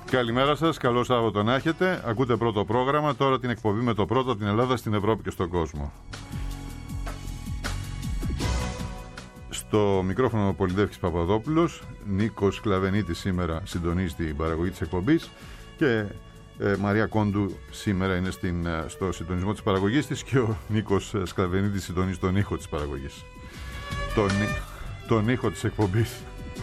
Καλημέρα σας, καλό Σάββατο να έχετε. Ακούτε πρώτο πρόγραμμα, τώρα την εκπομπή με το πρώτο από την Ελλάδα στην Ευρώπη και στον κόσμο. Στο μικρόφωνο ο Πολυδεύκης Παπαδόπουλος, Νίκος Κλαβενίτης σήμερα συντονίζει την παραγωγή της εκπομπής και Μαρία Κόντου σήμερα είναι στο συντονισμό της παραγωγής της και ο Νίκος Κλαβενίτης συντονίζει τον ήχο της παραγωγής. Τον ήχο της εκπομπής.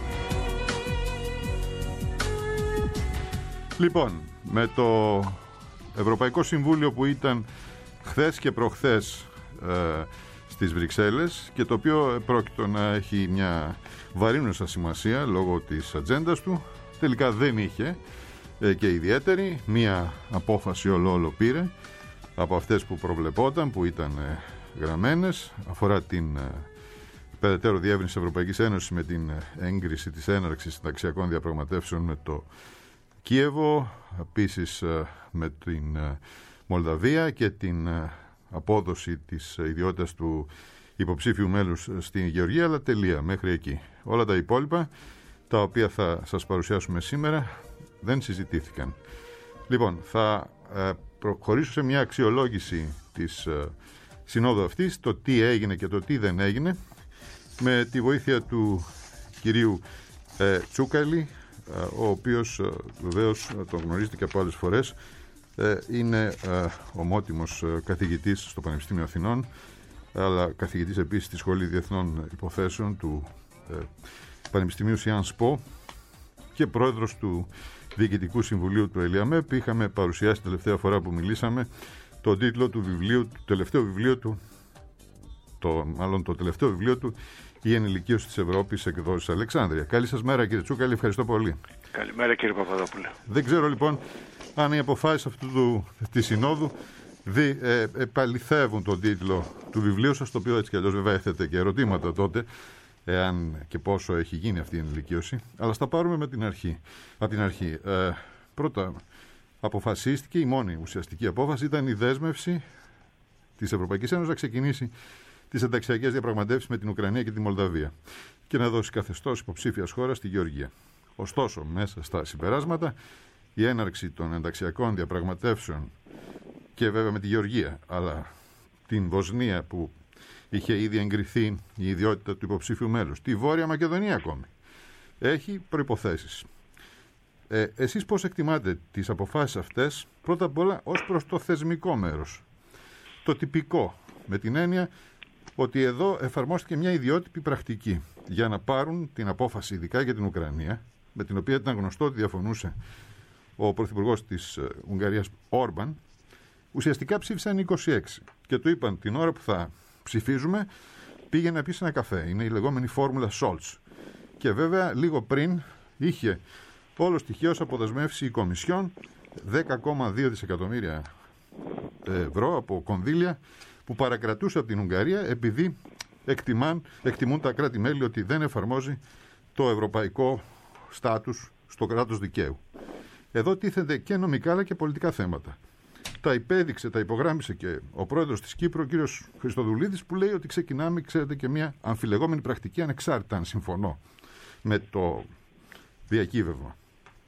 Λοιπόν, με το Ευρωπαϊκό Συμβούλιο που ήταν χθες και προχθές στις Βρυξέλλες και το οποίο πρόκειτο να έχει μια βαρύνουσα σημασία λόγω της ατζέντας του, τελικά δεν είχε και ιδιαίτερη. Μια απόφαση όλο πήρε από αυτές που προβλεπόταν, που ήταν γραμμένες, αφορά την περαιτέρω διεύρυνση της Ευρωπαϊκής Ένωσης με την έγκριση της έναρξης συνταξιακών διαπραγματεύσεων με το Κίεβο, επίσης με την Μολδαβία και την απόδοση της ιδιότητας του υποψήφιου μέλους στην Γεωργία, αλλά τελεία, μέχρι εκεί. Όλα τα υπόλοιπα, τα οποία θα σας παρουσιάσουμε σήμερα, δεν συζητήθηκαν. Λοιπόν, θα προχωρήσω σε μια αξιολόγηση της συνόδου αυτής, το τι έγινε και το τι δεν έγινε, με τη βοήθεια του κυρίου Τσούκαλη, ο οποίος βεβαίως τον γνωρίζετε και από άλλες φορές, είναι ομότιμος καθηγητής στο Πανεπιστήμιο Αθηνών, αλλά καθηγητής επίσης στη Σχολή Διεθνών Υποθέσεων του Πανεπιστημίου Σιάνς Po και πρόεδρος του Διοικητικού Συμβουλίου του ΕΛΙΑΜΕΠ. Είχαμε παρουσιάσει την τελευταία φορά που μιλήσαμε τον τίτλο του βιβλίου, το τελευταίο βιβλίο του «Η ενηλικίωση της Ευρώπης», εκδόσεις Αλεξάνδρεια. Καλή σας μέρα, κύριε Τσούκαλη, ευχαριστώ πολύ. Καλημέρα, κύριε Παπαδόπουλε. Δεν ξέρω λοιπόν αν οι αποφάσεις της Συνόδου επαληθεύουν τον τίτλο του βιβλίου σας, το οποίο έτσι κι αλλιώς βέβαια έθετε και ερωτήματα τότε, εάν και πόσο έχει γίνει αυτή η ενηλικίωση. Αλλά στα πάρουμε με την αρχή. Από την αρχή. Πρώτα, αποφασίστηκε, η μόνη ουσιαστική απόφαση ήταν η δέσμευση της Ευρωπαϊκής Ένωσης να ξεκινήσει τις ενταξιακές διαπραγματεύσεις με την Ουκρανία και τη Μολδαβία και να δώσει καθεστώς υποψήφιας χώρας στη Γεωργία. Ωστόσο, μέσα στα συμπεράσματα, η έναρξη των ενταξιακών διαπραγματεύσεων και βέβαια με τη Γεωργία, αλλά την Βοσνία που είχε ήδη εγκριθεί η ιδιότητα του υποψήφιου μέλους, τη Βόρεια Μακεδονία ακόμη, έχει προϋποθέσεις. Εσείς πώς εκτιμάτε τις αποφάσεις αυτές, πρώτα απ' όλα ως προς το θεσμικό μέρος, το τυπικό, με την έννοια ότι εδώ εφαρμόστηκε μια ιδιότυπη πρακτική για να πάρουν την απόφαση, ειδικά για την Ουκρανία, με την οποία ήταν γνωστό ότι διαφωνούσε ο πρωθυπουργός της Ουγγαρίας Όρμπαν. Ουσιαστικά ψήφισαν 26 και του είπαν την ώρα που θα ψηφίζουμε πήγε να πεις ένα καφέ. Είναι η λεγόμενη φόρμουλα Σόλτς. Και βέβαια λίγο πριν είχε όλο τυχαίως αποδεσμεύσει η Κομισιόν 10,2 δισεκατομμύρια ευρώ από κονδύλια που παρακρατούσε από την Ουγγαρία επειδή εκτιμούν τα κράτη-μέλη ότι δεν εφαρμόζει το ευρωπαϊκό στάτους στο κράτος δικαίου. Εδώ τίθενται και νομικά αλλά και πολιτικά θέματα. Τα υπέδειξε, τα υπογράμμισε και ο πρόεδρος της Κύπρου, ο κύριος Χριστοδουλίδης, που λέει ότι ξεκινάμε, ξέρετε, και μια αμφιλεγόμενη πρακτική, ανεξάρτητα αν συμφωνώ με το διακύβευμα.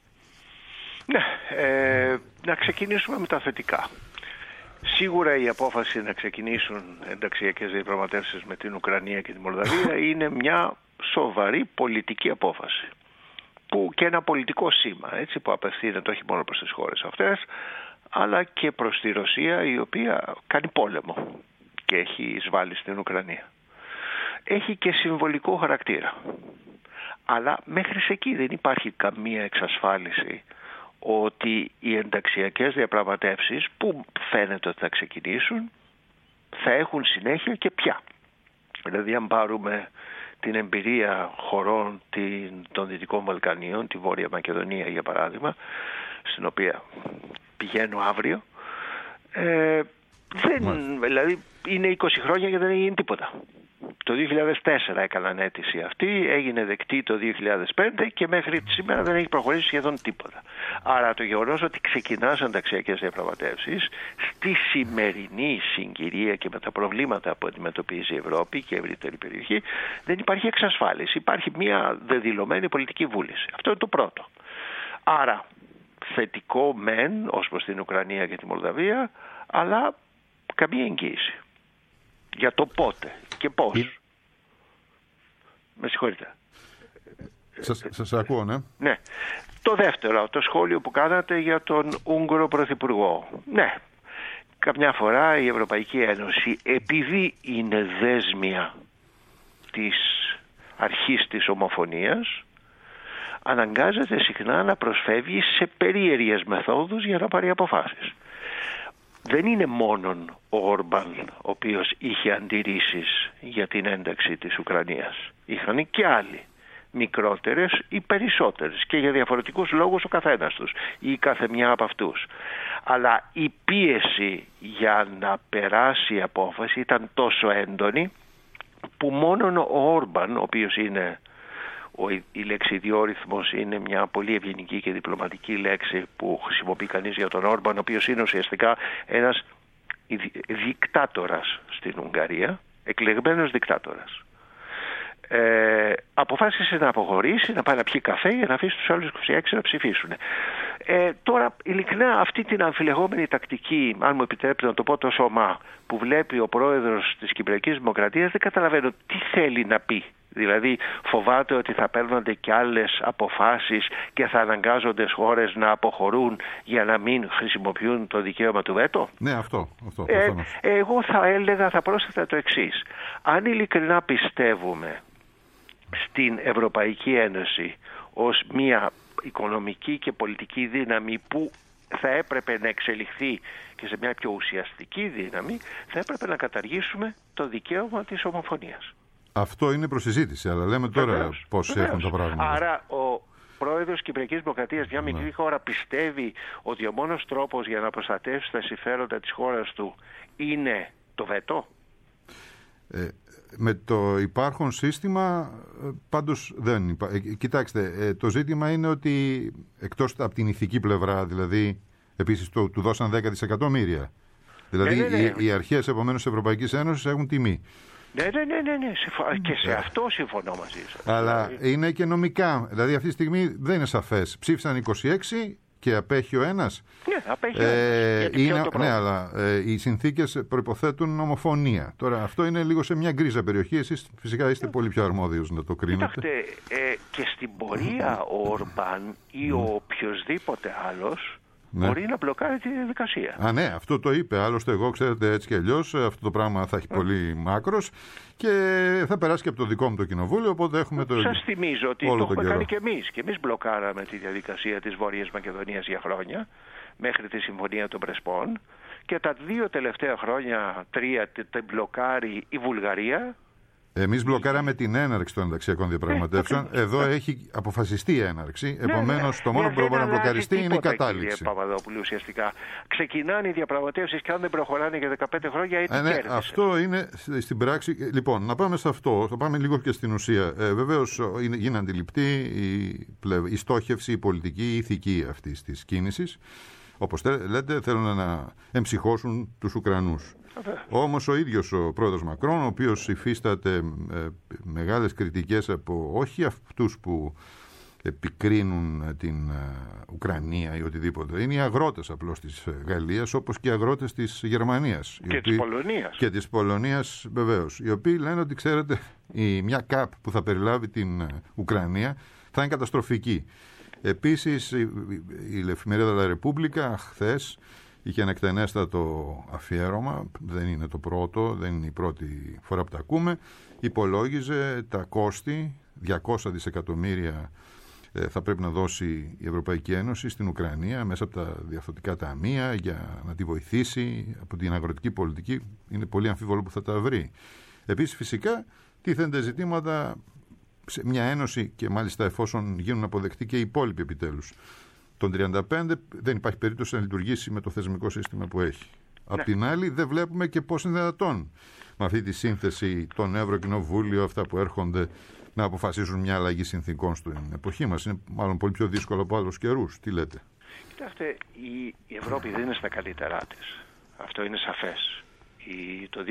Ναι, να ξεκινήσουμε με τα θετικά. Σίγουρα η απόφαση να ξεκινήσουν ενταξιακές διαπραγματεύσεις με την Ουκρανία και τη Μολδαβία είναι μια σοβαρή πολιτική απόφαση. Που και ένα πολιτικό σήμα, έτσι, που απευθύνεται όχι μόνο προς τις χώρες αυτές, αλλά και προς τη Ρωσία, η οποία κάνει πόλεμο και έχει εισβάλει στην Ουκρανία. Έχει και συμβολικό χαρακτήρα. Αλλά μέχρι εκεί δεν υπάρχει καμία εξασφάλιση ότι οι ενταξιακές διαπραγματεύσεις που φαίνεται ότι θα ξεκινήσουν θα έχουν συνέχεια και πια. Δηλαδή αν πάρουμε την εμπειρία χωρών των Δυτικών Βαλκανίων, τη Βόρεια Μακεδονία για παράδειγμα, στην οποία πηγαίνω αύριο, δηλαδή είναι 20 χρόνια και δεν έγινε τίποτα. Το 2004 έκαναν αίτηση αυτή, έγινε δεκτή το 2005 και μέχρι σήμερα δεν έχει προχωρήσει σχεδόν τίποτα. Άρα το γεγονός ότι ξεκινάς ενταξιακές διαπραγματεύσεις στη σημερινή συγκυρία και με τα προβλήματα που αντιμετωπίζει η Ευρώπη και η ευρύτερη περιοχή, δεν υπάρχει εξασφάλιση. Υπάρχει μια δεδηλωμένη πολιτική βούληση. Αυτό είναι το πρώτο. Άρα θετικό μεν ως προς την Ουκρανία και τη Μολδαβία, αλλά καμία εγγύηση για το πότε και πώς. Με συγχωρείτε. Σας ακούω, ναι. Ναι. Το δεύτερο, το σχόλιο που κάνατε για τον Ούγγρο Πρωθυπουργό. Ναι, καμιά φορά η Ευρωπαϊκή Ένωση, επειδή είναι δέσμια της αρχής της ομοφωνίας, αναγκάζεται συχνά να προσφεύγει σε περίεργες μεθόδους για να πάρει αποφάσεις. Δεν είναι μόνον ο Όρμπαν ο οποίος είχε αντιρρήσεις για την ένταξη της Ουκρανίας. Είχαν και άλλοι, μικρότερες ή περισσότερες, και για διαφορετικούς λόγους ο καθένας τους ή κάθε μια από αυτούς. Αλλά η πίεση για να περάσει η απόφαση ήταν τόσο έντονη που μόνον ο Όρμπαν, ο οποίος είναι, η λέξη ιδιόρυθμος είναι μια πολύ ευγενική και διπλωματική λέξη που χρησιμοποιεί κανείς για τον Όρμπαν, ο οποίος είναι ουσιαστικά ένας δικτάτορας στην Ουγγαρία, εκλεγμένος δικτάτορας. Αποφάσισε να αποχωρήσει, να πάει να πιει καφέ για να αφήσει τους άλλους 26 να ψηφίσουν. Τώρα, ειλικρινά, αυτή την αμφιλεγόμενη τακτική, αν μου επιτρέπετε να το πω τόσο ομά, που βλέπει ο πρόεδρος της Κυπριακής Δημοκρατίας, δεν καταλαβαίνω τι θέλει να πει. Δηλαδή, φοβάται ότι θα παίρνονται και άλλες αποφάσεις και θα αναγκάζονται χώρες να αποχωρούν για να μην χρησιμοποιούν το δικαίωμα του βέτο. Ναι, αυτό. Εγώ θα έλεγα, θα πρόσθετα το εξής. Αν ειλικρινά πιστεύουμε στην Ευρωπαϊκή Ένωση ως μια οικονομική και πολιτική δύναμη που θα έπρεπε να εξελιχθεί και σε μια πιο ουσιαστική δύναμη, θα έπρεπε να καταργήσουμε το δικαίωμα της ομοφωνίας. Αυτό είναι προσυζήτηση, αλλά λέμε τώρα πώς έχουν τα πράγματα. Άρα ο πρόεδρος της Κυπριακής Δημοκρατίας, μια μικρή χώρα, πιστεύει ότι ο μόνος τρόπος για να προστατεύσει τα συμφέροντα της χώρας του είναι το βέτο. Με το υπάρχον σύστημα πάντως δεν υπάρχει. Κοιτάξτε, το ζήτημα είναι ότι εκτός από την ηθική πλευρά, δηλαδή επίσης του δώσαν 10 δισεκατομμύρια. Δηλαδή οι αρχές επομένως της Ευρωπαϊκής Ένωσης έχουν τιμή. Ναι. Και σε αυτό συμφωνώ μαζί σας. Αλλά είναι και νομικά. Δηλαδή αυτή τη στιγμή δεν είναι σαφές. Ψήφισαν 26 και απέχει ο ένας. Ναι, απέχει ο ένας. Ναι, αλλά οι συνθήκες προϋποθέτουν ομοφωνία. Τώρα αυτό είναι λίγο σε μια γκρίζα περιοχή. Εσείς φυσικά είστε πολύ πιο αρμόδιος να το κρίνετε. Κοιτάξτε, και στην πορεία ο Ορμπάν ή ο οποιοσδήποτε άλλος μπορεί να μπλοκάρει τη διαδικασία. Ναι, αυτό το είπε. Άλλωστε, εγώ ξέρετε έτσι και αλλιώς αυτό το πράγμα θα έχει πολύ μάκρος και θα περάσει και από το δικό μου το κοινοβούλιο. Οπότε έχουμε το. Σας θυμίζω ότι το έχουμε κάνει και εμείς. Και εμείς μπλοκάραμε τη διαδικασία της Βόρειας Μακεδονίας για χρόνια, μέχρι τη Συμφωνία των Πρεσπών. Και τα 2 τελευταία χρόνια, 3, την μπλοκάρει η Βουλγαρία. Εμείς μπλοκάραμε την έναρξη των ενταξιακών διαπραγματεύσεων. Εδώ έχει αποφασιστεί η έναρξη. Επομένως, το μόνο που μπορεί να μπλοκαριστεί είναι η κατάληξη. Κύριε Παπαδόπουλου, ουσιαστικά ξεκινάνε οι διαπραγματεύσεις και αν δεν προχωράνε για 15 χρόνια, τι κέρδισε. Αυτό είναι στην πράξη. Λοιπόν, να πάμε σε αυτό. Θα πάμε λίγο και στην ουσία. Βεβαίως, είναι αντιληπτή η στόχευση, η πολιτική, η ηθική αυτής της κίνησης. Όπως λέτε, θέλουν να εμψυχώσουν τους Ουκρανούς. Όμως ο ίδιος ο πρόεδρος Μακρόν, ο οποίος υφίσταται μεγάλες κριτικές από όχι αυτούς που επικρίνουν την Ουκρανία ή οτιδήποτε, είναι οι αγρότες απλώς της Γαλλίας, όπως και οι αγρότες της Γερμανίας και της Πολωνίας. Και της Πολωνίας βεβαίως, οι οποίοι λένε ότι ξέρετε μια ΚΑΠ που θα περιλάβει την Ουκρανία θα είναι καταστροφική. Επίσης η εφημερίδα La Repubblica χθες είχε ένα εκτενέστατο αφιέρωμα, δεν είναι το πρώτο, δεν είναι η πρώτη φορά που τα ακούμε, υπολόγιζε τα κόστη, 200 δισεκατομμύρια θα πρέπει να δώσει η Ευρωπαϊκή Ένωση στην Ουκρανία μέσα από τα διαρθρωτικά ταμεία για να τη βοηθήσει από την αγροτική πολιτική. Είναι πολύ αμφίβολο που θα τα βρει. Επίσης φυσικά τίθενται ζητήματα σε μια ένωση και μάλιστα εφόσον γίνουν αποδεκτοί και οι υπόλοιποι επιτέλους. Τον 35 δεν υπάρχει περίπτωση να λειτουργήσει με το θεσμικό σύστημα που έχει. Ναι. Απ' την άλλη δεν βλέπουμε και πώς είναι δυνατόν με αυτή τη σύνθεση τον Ευρωκοινοβούλιο, αυτά που έρχονται να αποφασίσουν μια αλλαγή συνθήκων στην εποχή μας. Είναι μάλλον πολύ πιο δύσκολο από άλλους καιρούς. Τι λέτε? Κοιτάξτε, η Ευρώπη δεν είναι στα καλύτερά της. Αυτό είναι σαφές. Το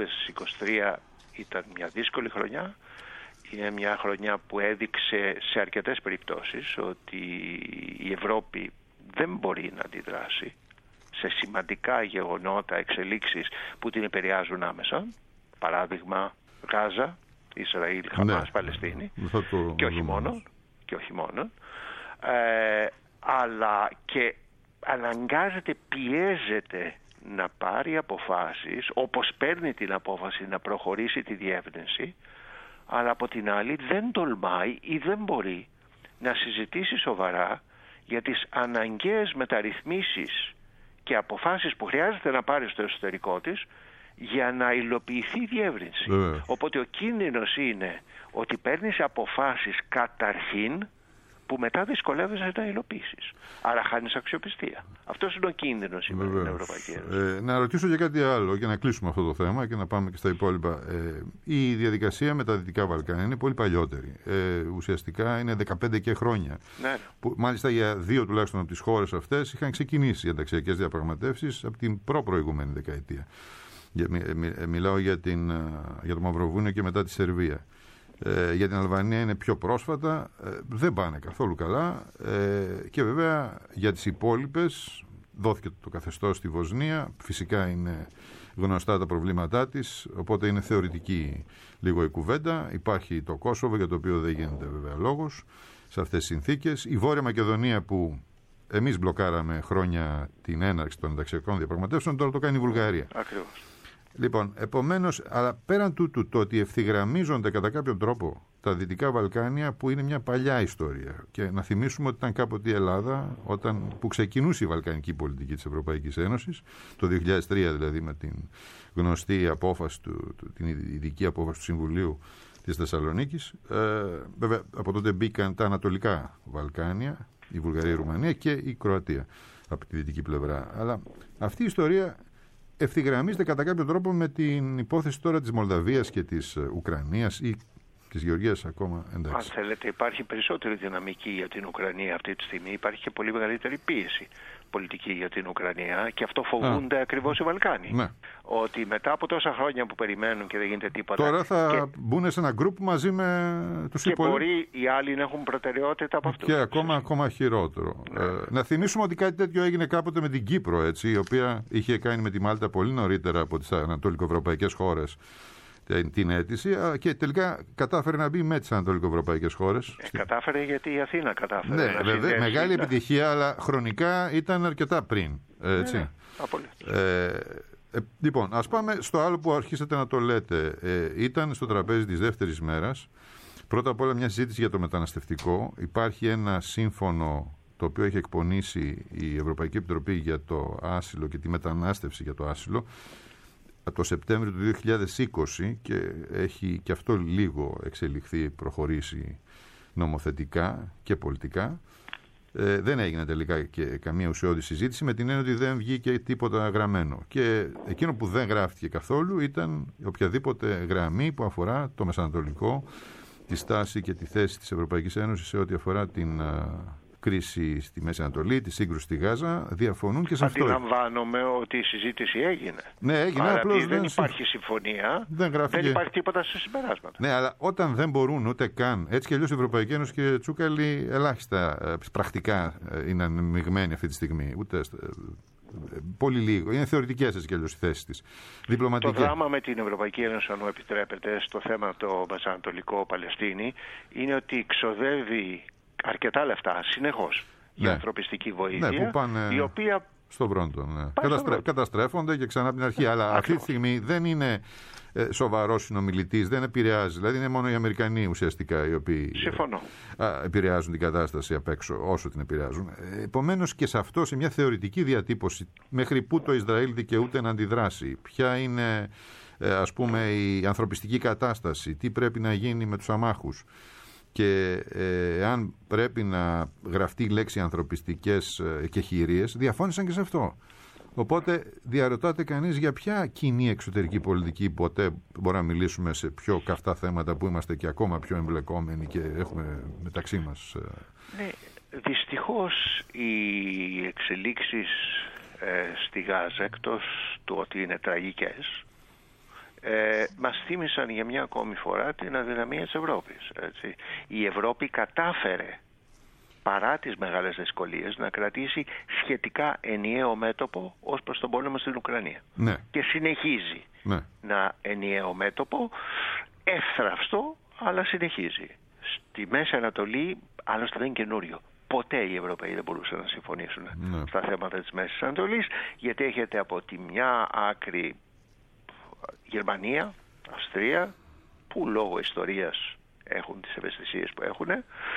2023 ήταν μια δύσκολη χρονιά. Είναι μια χρονιά που έδειξε σε αρκετές περιπτώσεις ότι η Ευρώπη δεν μπορεί να αντιδράσει σε σημαντικά γεγονότα, εξελίξεις που την επηρεάζουν άμεσα. Παράδειγμα, Γάζα, Ισραήλ, Χαμάς, Παλαιστίνη και όχι μόνο. Αλλά και αναγκάζεται, πιέζεται να πάρει αποφάσεις, όπως παίρνει την απόφαση να προχωρήσει τη διεύρυνση, αλλά από την άλλη δεν τολμάει ή δεν μπορεί να συζητήσει σοβαρά για τις αναγκαίες μεταρρυθμίσεις και αποφάσεις που χρειάζεται να πάρει στο εσωτερικό της για να υλοποιηθεί η διεύρυνση. Οπότε ο κίνδυνος είναι ότι παίρνεις αποφάσεις καταρχήν που μετά δυσκολεύεσαι να υλοποιήσεις. Άρα χάνεις αξιοπιστία. Αυτός είναι ο κίνδυνος σήμερα στην Ευρωπαϊκή Ένωση. Να ρωτήσω για κάτι άλλο για να κλείσουμε αυτό το θέμα και να πάμε και στα υπόλοιπα. Η διαδικασία με τα Δυτικά Βαλκάνια είναι πολύ παλιότερη. Ουσιαστικά είναι 15 και χρόνια. Ναι. Που, μάλιστα για 2 τουλάχιστον από τις χώρες αυτές είχαν ξεκινήσει οι ενταξιακές διαπραγματεύσεις από την προηγούμενη δεκαετία. Μιλάω για το Μαυροβούνιο και μετά τη Σερβία. Για την Αλβανία είναι πιο πρόσφατα, δεν πάνε καθόλου καλά και βέβαια για τις υπόλοιπες δόθηκε το καθεστώς στη Βοσνία, φυσικά είναι γνωστά τα προβλήματά της, οπότε είναι θεωρητική λίγο η κουβέντα. Υπάρχει το Κόσοβο, για το οποίο δεν γίνεται βέβαια λόγος σε αυτές τις συνθήκες. Η Βόρεια Μακεδονία, που εμείς μπλοκάραμε χρόνια την έναρξη των ενταξιακών διαπραγματεύσεων, τώρα το κάνει η Βουλγαρία. Ακριβώς. Λοιπόν, επομένως, αλλά πέραν τούτου, το ότι ευθυγραμμίζονται κατά κάποιον τρόπο τα Δυτικά Βαλκάνια, που είναι μια παλιά ιστορία. Και να θυμίσουμε ότι ήταν κάποτε η Ελλάδα, που ξεκινούσε η βαλκανική πολιτική της Ευρωπαϊκής Ένωσης, το 2003 δηλαδή, με την γνωστή απόφαση, την ειδική απόφαση του Συμβουλίου της Θεσσαλονίκης. Βέβαια, από τότε μπήκαν τα Ανατολικά Βαλκάνια, η Βουλγαρία, η Ρουμανία και η Κροατία από τη δυτική πλευρά. Αλλά αυτή η ιστορία ευθυγραμμίζεται κατά κάποιο τρόπο με την υπόθεση τώρα της Μολδαβίας και της Ουκρανίας ή της Γεωργίας ακόμα, εντάξει. Αν θέλετε, υπάρχει περισσότερη δυναμική για την Ουκρανία αυτή τη στιγμή. Υπάρχει και πολύ μεγαλύτερη πίεση πολιτική για την Ουκρανία και αυτό φοβούνται ακριβώς οι Βαλκάνοι. Ναι. Ότι μετά από τόσα χρόνια που περιμένουν και δεν γίνεται τίποτα. Τώρα θα μπουν σε ένα γκρουπ μαζί με τους υπόλοιπους. Και μπορεί οι άλλοι να έχουν προτεραιότητα από αυτό. Και ακόμα χειρότερο. Ναι. Να θυμίσουμε ότι κάτι τέτοιο έγινε κάποτε με την Κύπρο, έτσι, η οποία είχε κάνει με τη Μάλτα πολύ νωρίτερα από τις ανατολικοευρωπαϊκές χώρες την αίτηση και τελικά κατάφερε να μπει με τις ανατολικοευρωπαϊκές χώρες. Κατάφερε γιατί η Αθήνα κατάφερε. Ναι, βέβαια, μεγάλη επιτυχία, αλλά χρονικά ήταν αρκετά πριν. Έτσι. Ναι, απολύτως. Λοιπόν, ας πάμε στο άλλο που αρχίσατε να το λέτε. Ήταν στο τραπέζι της δεύτερης μέρας. Πρώτα απ' όλα μια συζήτηση για το μεταναστευτικό. Υπάρχει ένα σύμφωνο το οποίο έχει εκπονήσει η Ευρωπαϊκή Επιτροπή για το άσυλο και τη μετανάστευση για το άσυλο από το Σεπτέμβριο του 2020 και έχει και αυτό λίγο εξελιχθεί, προχωρήσει νομοθετικά και πολιτικά. Δεν έγινε τελικά και καμία ουσιώδη συζήτηση, με την έννοια ότι δεν βγήκε τίποτα γραμμένο. Και εκείνο που δεν γράφτηκε καθόλου ήταν οποιαδήποτε γραμμή που αφορά το Μεσανατολικό, τη στάση και τη θέση της Ευρωπαϊκής Ένωσης σε ό,τι αφορά την κρίση στη Μέση Ανατολή, τη σύγκρουση στη Γάζα. Διαφωνούν και σε αυτό. Αντιλαμβάνομαι ότι η συζήτηση έγινε. Ναι, έγινε. Απλώς δεν υπάρχει συμφωνία. Δεν υπάρχει τίποτα σε συμπεράσματα. Ναι, αλλά όταν δεν μπορούν ούτε καν. Έτσι κι αλλιώς η Ευρωπαϊκή Ένωση και Τσούκαλη ελάχιστα πρακτικά είναι ανεμειγμένοι αυτή τη στιγμή. Ούτε. Πολύ λίγο. Είναι θεωρητικές έτσι κι αλλιώς οι θέσεις της. Το δράμα με την Ευρωπαϊκή Ένωση, αν μου επιτρέπετε, στο θέμα το Μεσανατολικό Παλαιστίνη, είναι ότι ξοδεύει αρκετά λεφτά συνεχώς για ανθρωπιστική βοήθεια, που πάνε η οποία στον Μπρόντον. Ναι. Καταστρέφονται και ξανά από την αρχή. Αλλά αυτή τη στιγμή δεν είναι σοβαρός συνομιλητής, δεν επηρεάζει. Δηλαδή είναι μόνο οι Αμερικανοί ουσιαστικά οι οποίοι επηρεάζουν την κατάσταση απ' έξω, όσο την επηρεάζουν. Επομένως και σε αυτό, σε μια θεωρητική διατύπωση, μέχρι πού το Ισραήλ δικαιούται να αντιδράσει, ποια είναι ας πούμε η ανθρωπιστική κατάσταση, τι πρέπει να γίνει με τους αμάχους. Και αν πρέπει να γραφτεί η λέξη ανθρωπιστικές εκεχηρίες, διαφώνησαν και σε αυτό. Οπότε διαρωτάται κανείς για ποια κοινή εξωτερική πολιτική ποτέ μπορούμε να μιλήσουμε σε πιο καυτά θέματα που είμαστε και ακόμα πιο εμπλεκόμενοι και έχουμε μεταξύ μας. Ναι, δυστυχώς οι εξελίξεις στη Γάζα, εκτός του ότι είναι τραγικές, μας θύμισαν για μια ακόμη φορά την αδυναμία της Ευρώπης. Έτσι. Η Ευρώπη κατάφερε παρά τις μεγάλες δυσκολίες, να κρατήσει σχετικά ενιαίο μέτωπο ως προς τον πόλεμο στην Ουκρανία. Ναι. Και συνεχίζει να ενιαίο μέτωπο, εύθραυστο, αλλά συνεχίζει. Στη Μέση Ανατολή, άλλωστε δεν είναι καινούριο. Ποτέ οι Ευρωπαίοι δεν μπορούσαν να συμφωνήσουν στα θέματα της Μέσης Ανατολής, γιατί έχετε από τη μια άκρη Γερμανία, Αυστρία, που λόγω ιστορίας έχουν τις ευαισθησίες που έχουν,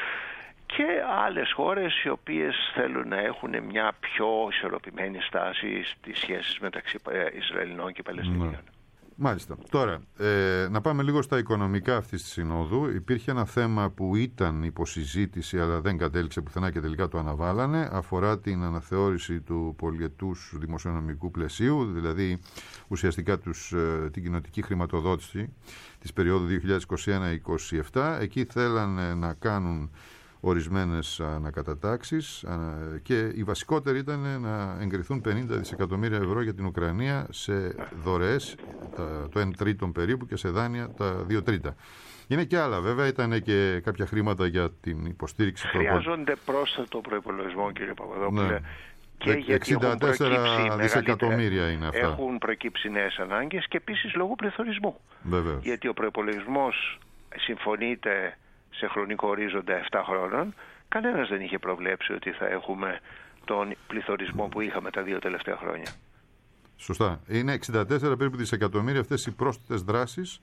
και άλλες χώρες οι οποίες θέλουν να έχουν μια πιο ισορροπημένη στάση στις σχέσεις μεταξύ Ισραηλινών και Παλαιστινίων. Μάλιστα. Τώρα, να πάμε λίγο στα οικονομικά αυτής της συνόδου. Υπήρχε ένα θέμα που ήταν υποσυζήτηση, αλλά δεν κατέληξε πουθενά και τελικά το αναβάλανε. Αφορά την αναθεώρηση του πολυετούς δημοσιονομικού πλαισίου, δηλαδή ουσιαστικά την κοινοτική χρηματοδότηση της περίοδου 2021-2027. Εκεί θέλανε να κάνουν ορισμένες ανακατατάξεις και η βασικότερη ήταν να εγκριθούν 50 δισεκατομμύρια ευρώ για την Ουκρανία σε δωρεές, το 1 τρίτο περίπου, και σε δάνεια τα 2 τρίτα. Είναι και άλλα βέβαια, ήταν και κάποια χρήματα για την υποστήριξη. Χρειάζονται πρόσθετο προϋπολογισμό, κύριε Παπαδόπουλε. Ναι. Και γιατί 64 δισεκατομμύρια είναι αυτά. Έχουν προκύψει νέες ανάγκες και επίσης λόγω πληθωρισμού. Βεβαίως. Γιατί ο προϋπολογισμός συμφωνείται σε χρονικό ορίζοντα 7 χρόνων. Κανένας δεν είχε προβλέψει ότι θα έχουμε τον πληθωρισμό που είχαμε τα 2 τελευταία χρόνια. Σωστά. Είναι 64 περίπου δισεκατομμύρια αυτές οι πρόσθετες δράσεις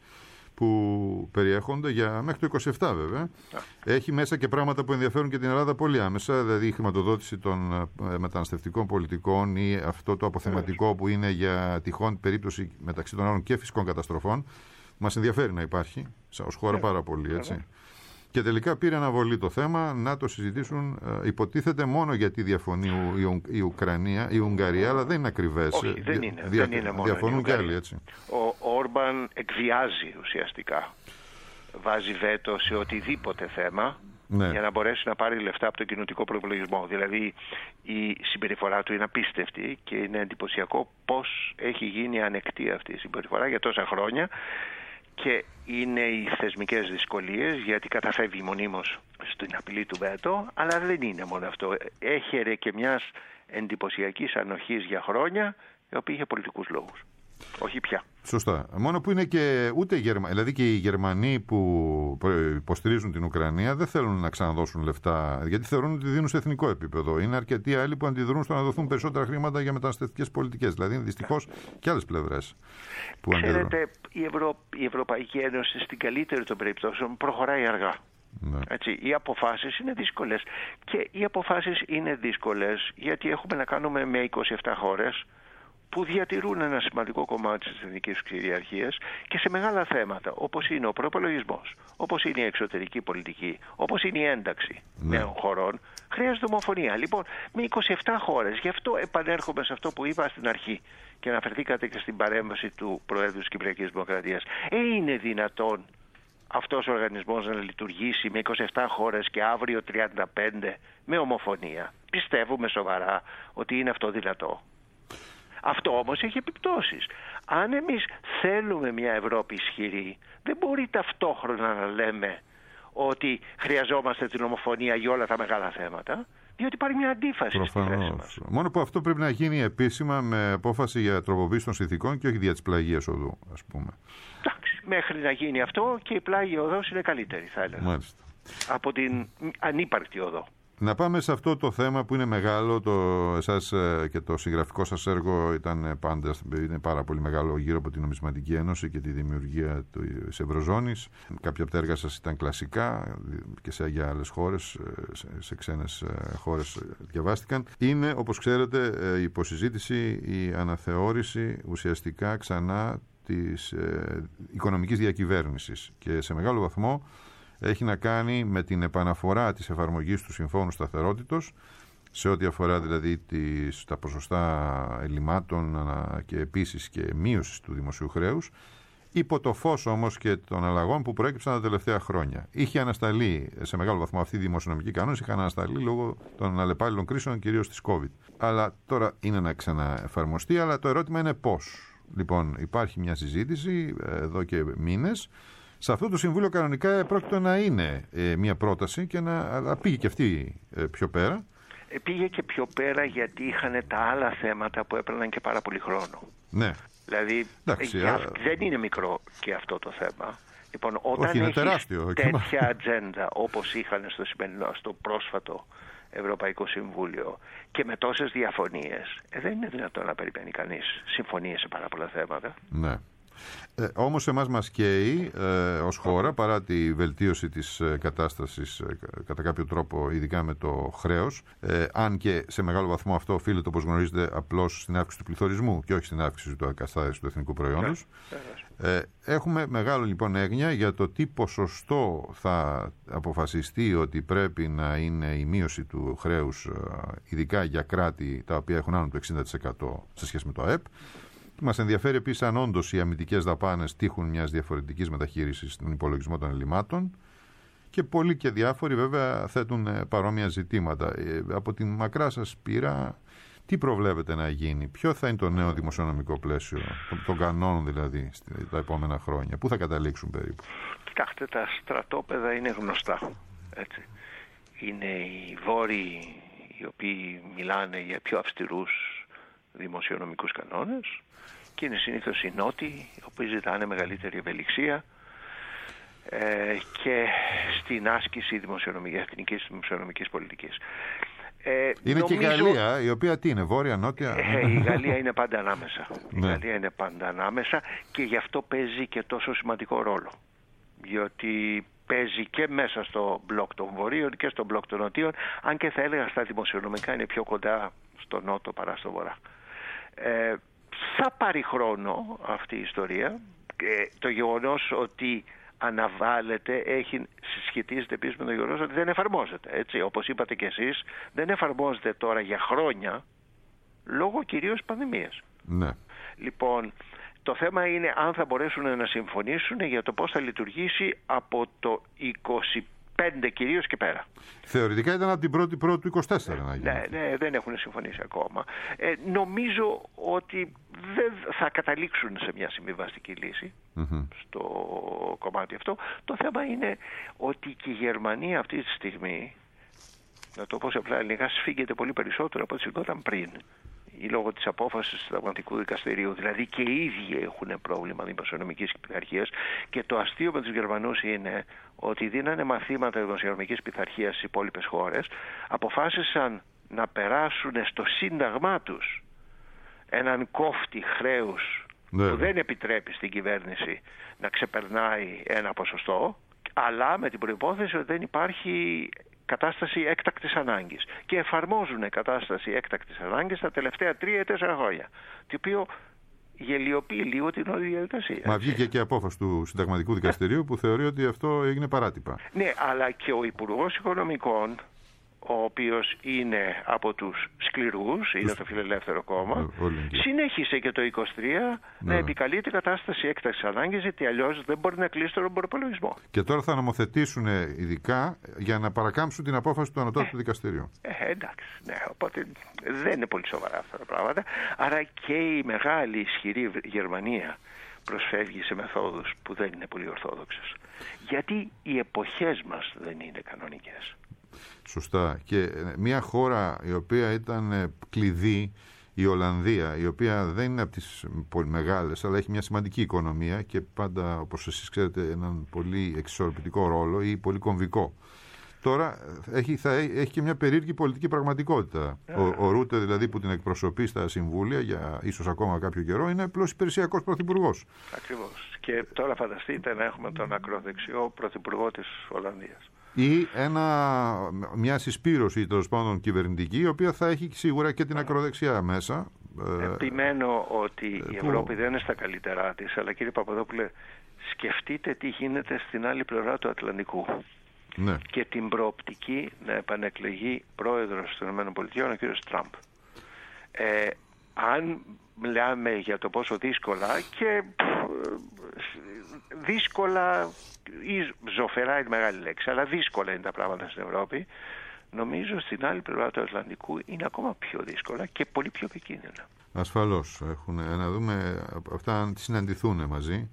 που περιέχονται για μέχρι το 27 βέβαια. Έχει μέσα και πράγματα που ενδιαφέρουν και την Ελλάδα πολύ άμεσα, δηλαδή η χρηματοδότηση των μεταναστευτικών πολιτικών ή αυτό το αποθεματικό που είναι για τυχόν περίπτωση μεταξύ των άλλων και φυσικών καταστροφών. Μας ενδιαφέρει να υπάρχει ως χώρα πάρα πολύ, έτσι. Και τελικά πήρε αναβολή το θέμα να το συζητήσουν, υποτίθεται μόνο γιατί διαφωνεί η Ουκρανία, η Ουγγαρία, αλλά δεν είναι ακριβές. Όχι, δεν είναι μόνο. Διαφωνούν και άλλοι, έτσι. Ο Όρμπαν εκβιάζει ουσιαστικά. Βάζει βέτο σε οτιδήποτε θέμα για να μπορέσει να πάρει λεφτά από τον κοινοτικό προϋπολογισμό. Δηλαδή η συμπεριφορά του είναι απίστευτη και είναι εντυπωσιακό πώς έχει γίνει ανεκτή αυτή η συμπεριφορά για τόσα χρόνια. Και είναι οι θεσμικές δυσκολίες, γιατί καταφεύγει μονίμως στην απειλή του βέτο, αλλά δεν είναι μόνο αυτό. Έχερε και μιας εντυπωσιακής ανοχής για χρόνια, η οποία είχε πολιτικούς λόγους. Όχι πια. Σωστά. Μόνο που είναι και ούτε οι Γερμανοί, δηλαδή και οι Γερμανοί που υποστηρίζουν την Ουκρανία δεν θέλουν να ξαναδώσουν λεφτά, γιατί θεωρούν ότι δίνουν σε εθνικό επίπεδο. Είναι αρκετοί άλλοι που αντιδρούν στο να δοθούν περισσότερα χρήματα για μεταναστευτικές πολιτικές. Δηλαδή είναι δυστυχώς και άλλες πλευρές που αντιδρούν. Ξέρετε, η Ευρωπαϊκή Ένωση στην καλύτερη των περιπτώσεων προχωράει αργά. Ναι. Έτσι, οι αποφάσεις είναι δύσκολες. Και οι αποφάσεις είναι δύσκολες γιατί έχουμε να κάνουμε με 27 χώρες που διατηρούν ένα σημαντικό κομμάτι της εθνικής κυριαρχίας και σε μεγάλα θέματα, όπως είναι ο προϋπολογισμός, όπως είναι η εξωτερική πολιτική, όπως είναι η ένταξη νέων χωρών, χρειάζεται ομοφωνία. Λοιπόν, με 27 χώρες, γι' αυτό επανέρχομαι σε αυτό που είπα στην αρχή και αναφερθήκατε και στην παρέμβαση του Προέδρου της Κυπριακής Δημοκρατίας. Είναι δυνατόν αυτός ο οργανισμός να λειτουργήσει με 27 χώρες και αύριο 35 με ομοφωνία? Πιστεύουμε σοβαρά ότι είναι αυτό δυνατό? Αυτό όμως έχει επιπτώσεις. Αν εμείς θέλουμε μια Ευρώπη ισχυρή, δεν μπορεί ταυτόχρονα να λέμε ότι χρειαζόμαστε την ομοφωνία για όλα τα μεγάλα θέματα, διότι υπάρχει μια αντίφαση στη θέση μας. Μόνο που αυτό πρέπει να γίνει επίσημα με απόφαση για τροποποίηση των συνθηκών και όχι δια της πλαγίας οδού, ας πούμε. Εντάξει, μέχρι να γίνει αυτό και η πλάγια οδός είναι καλύτερη, θα έλεγα. Μάλιστα. Από την ανύπαρκτη οδό. Να πάμε σε αυτό το θέμα που είναι μεγάλο. Εσάς και το συγγραφικό σας έργο ήταν πάντα είναι πάρα πολύ μεγάλο γύρω από την Νομισματική Ένωση και τη δημιουργία της Ευρωζώνης. Κάποια από τα έργα σας ήταν κλασικά και για άλλες χώρες, σε ξένες χώρες διαβάστηκαν. Είναι, όπως ξέρετε, η υποσυζήτηση, η αναθεώρηση ουσιαστικά ξανά της οικονομικής διακυβέρνησης και σε μεγάλο βαθμό έχει να κάνει με την επαναφορά της εφαρμογής του Συμφώνου Σταθερότητος σε ό,τι αφορά δηλαδή τα ποσοστά ελλημάτων και επίσης και μείωση του δημοσίου χρέους, υπό το φως όμως και των αλλαγών που προέκυψαν τα τελευταία χρόνια. Είχε ανασταλεί σε μεγάλο βαθμό αυτή η δημοσιονομική κανόνες, είχαν ανασταλεί λόγω των αλλεπάλληλων κρίσεων, κυρίως της COVID. Αλλά τώρα είναι να ξαναεφαρμοστεί, αλλά το ερώτημα είναι πώς. Λοιπόν, υπάρχει μια συζήτηση εδώ και μήνες Σε αυτό το Συμβούλιο κανονικά πρόκειται να είναι μια πρόταση, αλλά πήγε και αυτή πιο πέρα. Πήγε και πιο πέρα γιατί είχαν τα άλλα θέματα που έπαιρναν και πάρα πολύ χρόνο. Ναι. Δηλαδή δεν είναι μικρό και αυτό το θέμα. Λοιπόν, όταν έχεις τέτοια ατζέντα όπως είχαν στο πρόσφατο Ευρωπαϊκό Συμβούλιο και με τόσες διαφωνίες, δεν είναι δυνατόν να περιμένει κανείς συμφωνίες σε πάρα πολλά θέματα. Ναι. Όμως εμάς μας καίει ως χώρα, παρά τη βελτίωση της κατάστασης κατά κάποιο τρόπο, ειδικά με το χρέος, αν και σε μεγάλο βαθμό αυτό οφείλεται, όπως γνωρίζετε, απλώς στην αύξηση του πληθωρισμού και όχι στην αύξηση του ακαθάριστου του εθνικού προϊόντος. Έχουμε μεγάλο λοιπόν έγνοια για το τι ποσοστό θα αποφασιστεί ότι πρέπει να είναι η μείωση του χρέους, ειδικά για κράτη τα οποία έχουν άνω του 60% σε σχέση με το ΑΕΠ. Μας ενδιαφέρει επίσης αν όντως οι αμυντικές δαπάνες τύχουν μιας διαφορετικής μεταχείρισης στον υπολογισμό των ελλημάτων, και πολλοί και διάφοροι βέβαια θέτουν παρόμοια ζητήματα. Από την μακρά σας πείρα, τι προβλέπετε να γίνει, ποιο θα είναι το νέο δημοσιονομικό πλαίσιο των κανόνων δηλαδή τα επόμενα χρόνια, πού θα καταλήξουν περίπου? Κοιτάξτε, τα στρατόπεδα είναι γνωστά, έτσι. Είναι οι Βόρειοι οι οποίοι μιλάνε για πιο αυστηρούς δημοσιονομικούς κανόνες και είναι συνήθως οι Νότιοι οι οποίοι ζητάνε μεγαλύτερη ευελιξία και στην άσκηση εθνικής δημοσιονομικής πολιτικής. Είναι νομίζω... και η Γαλλία, η οποία τι είναι, βόρεια, νότια? Η Γαλλία είναι πάντα ανάμεσα. Η Γαλλία είναι πάντα ανάμεσα και γι' αυτό παίζει και τόσο σημαντικό ρόλο. Διότι παίζει και μέσα στο μπλοκ των βορείων και στο μπλοκ των νοτίων, αν και θα έλεγα στα δημοσιονομικά είναι πιο κοντά στο νότο παρά στο βορρά. Θα πάρει χρόνο αυτή η ιστορία. Το γεγονός ότι αναβάλλεται συσχετίζεται επίσης με το γεγονός ότι δεν εφαρμόζεται. Έτσι, όπως είπατε και εσείς, δεν εφαρμόζεται τώρα για χρόνια λόγω κυρίως πανδημίας. Ναι. Λοιπόν, το θέμα είναι αν θα μπορέσουν να συμφωνήσουν για το πώς θα λειτουργήσει από το 25 κυρίως και πέρα. Θεωρητικά ήταν από την 1η του 24 να γίνει. Ναι, δεν έχουν συμφωνήσει ακόμα. Νομίζω ότι δεν θα καταλήξουν σε μια συμβιβαστική λύση στο κομμάτι αυτό. Το θέμα είναι ότι και η Γερμανία αυτή τη στιγμή, να το πω σε απλά ελληνικά, σφίγγεται πολύ περισσότερο από ό,τι σφιγγόταν πριν, ή λόγω της απόφασης του Συνταγματικού Δικαστηρίου. Δηλαδή και οι ίδιοι έχουν πρόβλημα δημοσιονομικής πειθαρχίας, και το αστείο με τους Γερμανούς είναι ότι δίνανε μαθήματα δημοσιονομικής πειθαρχίας στις υπόλοιπες χώρες, αποφάσισαν να περάσουν στο σύνταγμά τους έναν κόφτη χρέους που δεν επιτρέπει στην κυβέρνηση να ξεπερνάει ένα ποσοστό, αλλά με την προϋπόθεση ότι δεν υπάρχει κατάσταση έκτακτης ανάγκης. Και εφαρμόζουν κατάσταση έκτακτης ανάγκης τα τελευταία 3-4 χρόνια. Το οποίο γελιοποιεί λίγο την όλη διαδικασία. Μα βγήκε και απόφαση του Συνταγματικού Δικαστηρίου που θεωρεί ότι αυτό έγινε παράτυπα. Ναι, αλλά και ο Υπουργός Οικονομικών, ο οποίος είναι από τους σκληρούς, είναι το Φιλελεύθερο Κόμμα, συνέχισε και το 23 να επικαλεί την κατάσταση έκτακτης ανάγκης, γιατί αλλιώς δεν μπορεί να κλείσει τον προπολογισμό. Και τώρα θα νομοθετήσουν ειδικά για να παρακάμψουν την απόφαση του Ανωτάτου Δικαστηρίου. Εντάξει, ναι, οπότε δεν είναι πολύ σοβαρά αυτά τα πράγματα. Άρα και η μεγάλη ισχυρή Γερμανία προσφεύγει σε μεθόδους που δεν είναι πολύ ορθόδοξες. Γιατί οι εποχές μας δεν είναι κανονικές. Σωστά. Και μια χώρα η οποία ήταν κλειδί, η Ολλανδία, η οποία δεν είναι από τις πολύ μεγάλες, αλλά έχει μια σημαντική οικονομία και πάντα, όπως εσείς ξέρετε, έναν πολύ εξισορροπητικό ρόλο ή πολύ κομβικό. Τώρα έχει και μια περίεργη πολιτική πραγματικότητα. Ο Ρούτε, δηλαδή, που την εκπροσωπεί στα συμβούλια για ίσως ακόμα κάποιο καιρό, είναι απλώς υπηρεσιακός πρωθυπουργός. Ακριβώς. Και τώρα φανταστείτε να έχουμε τον ακροδεξιό πρωθυπουργό της Ολλανδίας. Ή μια συσπήρωση, τέλος πάντων, κυβερνητική, η οποία θα έχει σίγουρα και την ακροδεξιά μέσα. Επιμένω ότι η Ευρώπη δεν είναι στα καλύτερά της, αλλά κύριε Παπαδόπουλε, σκεφτείτε τι γίνεται στην άλλη πλευρά του Ατλαντικού. Ναι. Και την προοπτική να επανεκλεγεί πρόεδρος των ΗΠΑ ο κ. Τραμπ. Αν μιλάμε για το πόσο δύσκολα και δύσκολα ή ζωφερά είναι μεγάλη λέξη, αλλά δύσκολα είναι τα πράγματα στην Ευρώπη, νομίζω στην άλλη πλευρά του Ατλαντικού είναι ακόμα πιο δύσκολα και πολύ πιο επικίνδυνα. Ασφαλώς. Να δούμε αυτά αν συναντηθούν μαζί.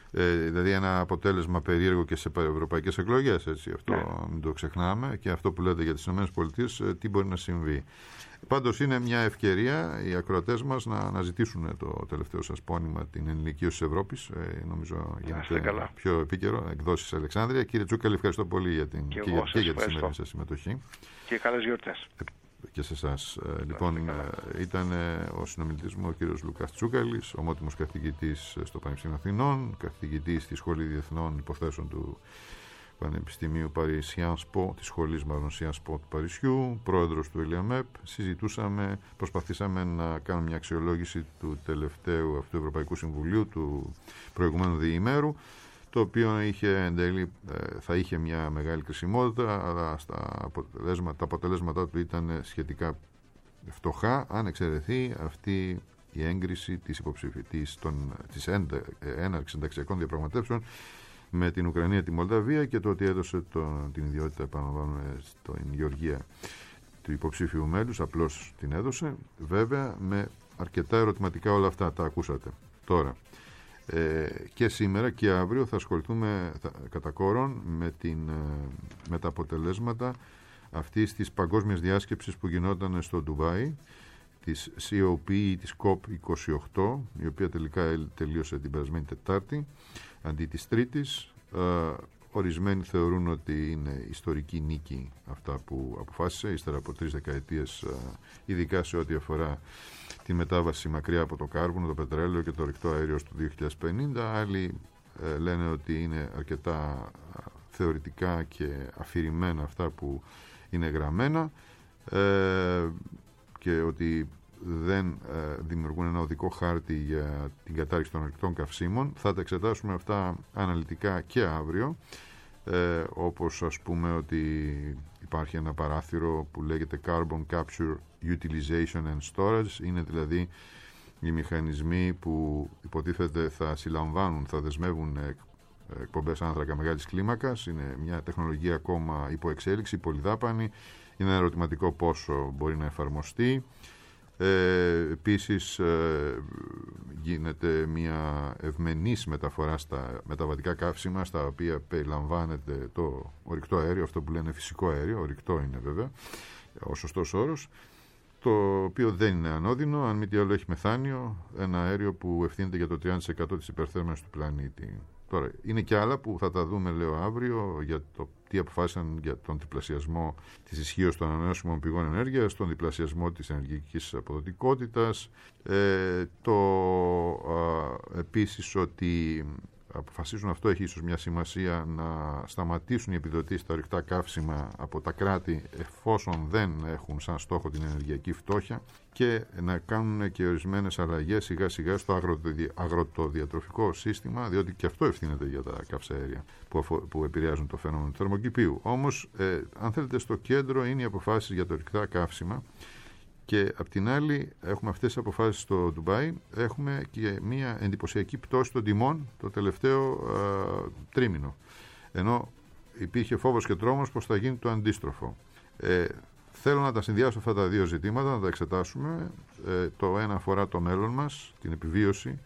Δηλαδή ένα αποτέλεσμα περίεργο και σε ευρωπαϊκές εκλογές, έτσι, αυτό μην το ξεχνάμε, και αυτό που λέτε για τις ΗΠΑ, τι μπορεί να συμβεί. Πάντως είναι μια ευκαιρία οι ακροατές μας να αναζητήσουν το τελευταίο σας πόνημα, την ενηλικίωση της Ευρώπης. Νομίζω γίνεται πιο επίκαιρο, εκδόσεις Αλεξάνδρεια. Κύριε Τσούκαλη, ευχαριστώ πολύ για την και για τη σημερινή σας συμμετοχή. Και καλές γιορτές. Και σε εσάς. Λοιπόν, ήταν ο συνομιλητής μου ο κύριος Λουκάς Τσούκαλης, ομότιμος καθηγητής στο Πανεπιστήμιο Αθηνών, καθηγητής στη Σχολή Διεθνών Υποθέσεων του Πανεπιστημίου Paris Sciences Po, της Σχολής Sciences Po του Παρισιού, πρόεδρος του ΕΛΙΑΜΕΠ. Προσπαθήσαμε να κάνουμε μια αξιολόγηση του τελευταίου αυτού Ευρωπαϊκού Συμβουλίου του προηγουμένου διημέρου, το οποίο θα είχε μια μεγάλη κρισιμότητα, αλλά τα αποτελέσματά του ήταν σχετικά φτωχά, αν εξαιρεθεί αυτή η έγκριση της έναρξης ενταξιακών διαπραγματεύσεων με την Ουκρανία, τη Μολδαβία, και το ότι έδωσε την ιδιότητα, επαναλαμβάνουμε, στην Γεωργία του υποψήφιου μέλους, απλώς την έδωσε. Βέβαια, με αρκετά ερωτηματικά όλα αυτά, τα ακούσατε. Τώρα, και σήμερα και αύριο θα ασχοληθούμε κατά κόρον με τα αποτελέσματα αυτής της παγκόσμιας διάσκεψης που γινόταν στο Ντουμπάι, της COP, της COP28, η οποία τελικά τελείωσε την περασμένη Τετάρτη αντί της Τρίτης. Ορισμένοι θεωρούν ότι είναι ιστορική νίκη αυτά που αποφάσισε ύστερα από 3 δεκαετίες, ειδικά σε ό,τι αφορά τη μετάβαση μακριά από το κάρβουνο, το πετρέλαιο και το ορυκτό αέριο στο 2050. Άλλοι λένε ότι είναι αρκετά θεωρητικά και αφηρημένα αυτά που είναι γραμμένα, και ότι δεν δημιουργούν ένα οδικό χάρτη για την κατάρριξη των ορυκτών καυσίμων. Θα τα εξετάσουμε αυτά αναλυτικά και αύριο, όπως ας πούμε ότι υπάρχει ένα παράθυρο που λέγεται Carbon Capture Utilization and Storage. Είναι δηλαδή οι μηχανισμοί που υποτίθεται θα συλλαμβάνουν, θα δεσμεύουν εκπομπές άνθρακα μεγάλης κλίμακας. Είναι μια τεχνολογία ακόμα υπό εξέλιξη, πολυδάπανη. Είναι ένα ερωτηματικό πόσο μπορεί να εφαρμοστεί. Επίσης γίνεται μια ευμενής μεταφορά στα μεταβατικά καύσιμα, στα οποία περιλαμβάνεται το ορυκτό αέριο, αυτό που λένε φυσικό αέριο, ορυκτό είναι βέβαια ο σωστός όρος, το οποίο δεν είναι ανώδυνο, αν μη τι άλλο έχει μεθάνιο, ένα αέριο που ευθύνεται για το 30% της υπερθέρμανσης του πλανήτη. Τώρα, είναι και άλλα που θα τα δούμε, λέω, αύριο, για το τι αποφάσισαν για τον διπλασιασμό της ισχύως των ανανεώσιμων πηγών ενέργειας, τον διπλασιασμό της ενεργειακής αποδοτικότητας, επίσης ότι αποφασίζουν, αυτό έχει ίσως μια σημασία, να σταματήσουν οι επιδοτήσεις στα ορυκτά καύσιμα από τα κράτη εφόσον δεν έχουν σαν στόχο την ενεργειακή φτώχεια, και να κάνουν και ορισμένες αλλαγές σιγά σιγά στο αγροτοδιατροφικό σύστημα, διότι και αυτό ευθύνεται για τα καυσαέρια που επηρεάζουν το φαινόμενο του θερμοκηπίου. Όμως, αν θέλετε, στο κέντρο είναι οι αποφάσεις για τα ορυκτά καύσιμα. Και απ' την άλλη έχουμε αυτές τις αποφάσεις στο Ντουμπάι. Έχουμε και μια εντυπωσιακή πτώση των τιμών το τελευταίο τρίμηνο. Ενώ υπήρχε φόβος και τρόμος πως θα γίνει το αντίστροφο. Θέλω να τα συνδυάσω αυτά τα δύο ζητήματα, να τα εξετάσουμε. Το ένα αφορά το μέλλον μας, την επιβίωση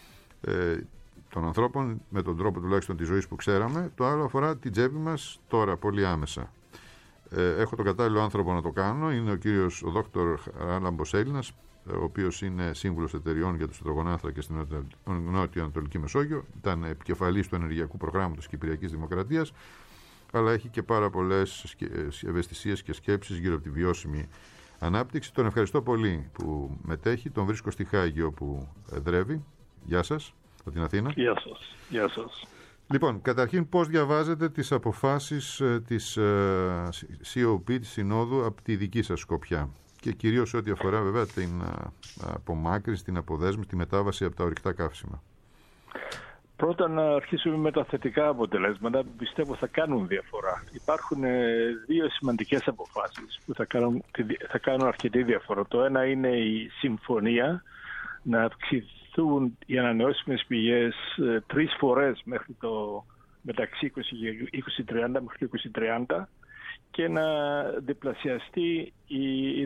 των ανθρώπων με τον τρόπο τουλάχιστον της ζωής που ξέραμε. Το άλλο αφορά την τσέπη μας τώρα, πολύ άμεσα. Έχω τον κατάλληλο άνθρωπο να το κάνω. Είναι ο κύριος ο Δόκτωρ Ράλαμπος Έλληνας, ο οποίος είναι σύμβουλος εταιριών για τους υδρογονάνθρακες στην Νότιο-Ανατολική Μεσόγειο. Ήταν επικεφαλής του ενεργειακού προγράμματος Κυπριακής Δημοκρατίας, αλλά έχει και πάρα πολλές ευαισθησίες και σκέψεις γύρω από τη βιώσιμη ανάπτυξη. Τον ευχαριστώ πολύ που μετέχει. Τον βρίσκω στη Χάγη όπου εδρεύει. Γεια σας, από την Αθήνα. Γεια σας. Γεια σας. Λοιπόν, καταρχήν πώς διαβάζετε τις αποφάσεις της COP, της Συνόδου, από τη δική σας σκοπιά, και κυρίως ό,τι αφορά βέβαια την απομάκρυνση, την αποδέσμευση, τη μετάβαση από τα ορυκτά καύσιμα? Πρώτα να αρχίσουμε με τα θετικά αποτελέσματα που πιστεύω θα κάνουν διαφορά. Υπάρχουν δύο σημαντικές αποφάσεις που θα κάνουν αρκετή διαφορά. Το ένα είναι η συμφωνία να αυξηθούν οι ανανεώσιμες πηγές 3 φορές μεταξύ 2030 μέχρι το 2030 και να διπλασιαστεί η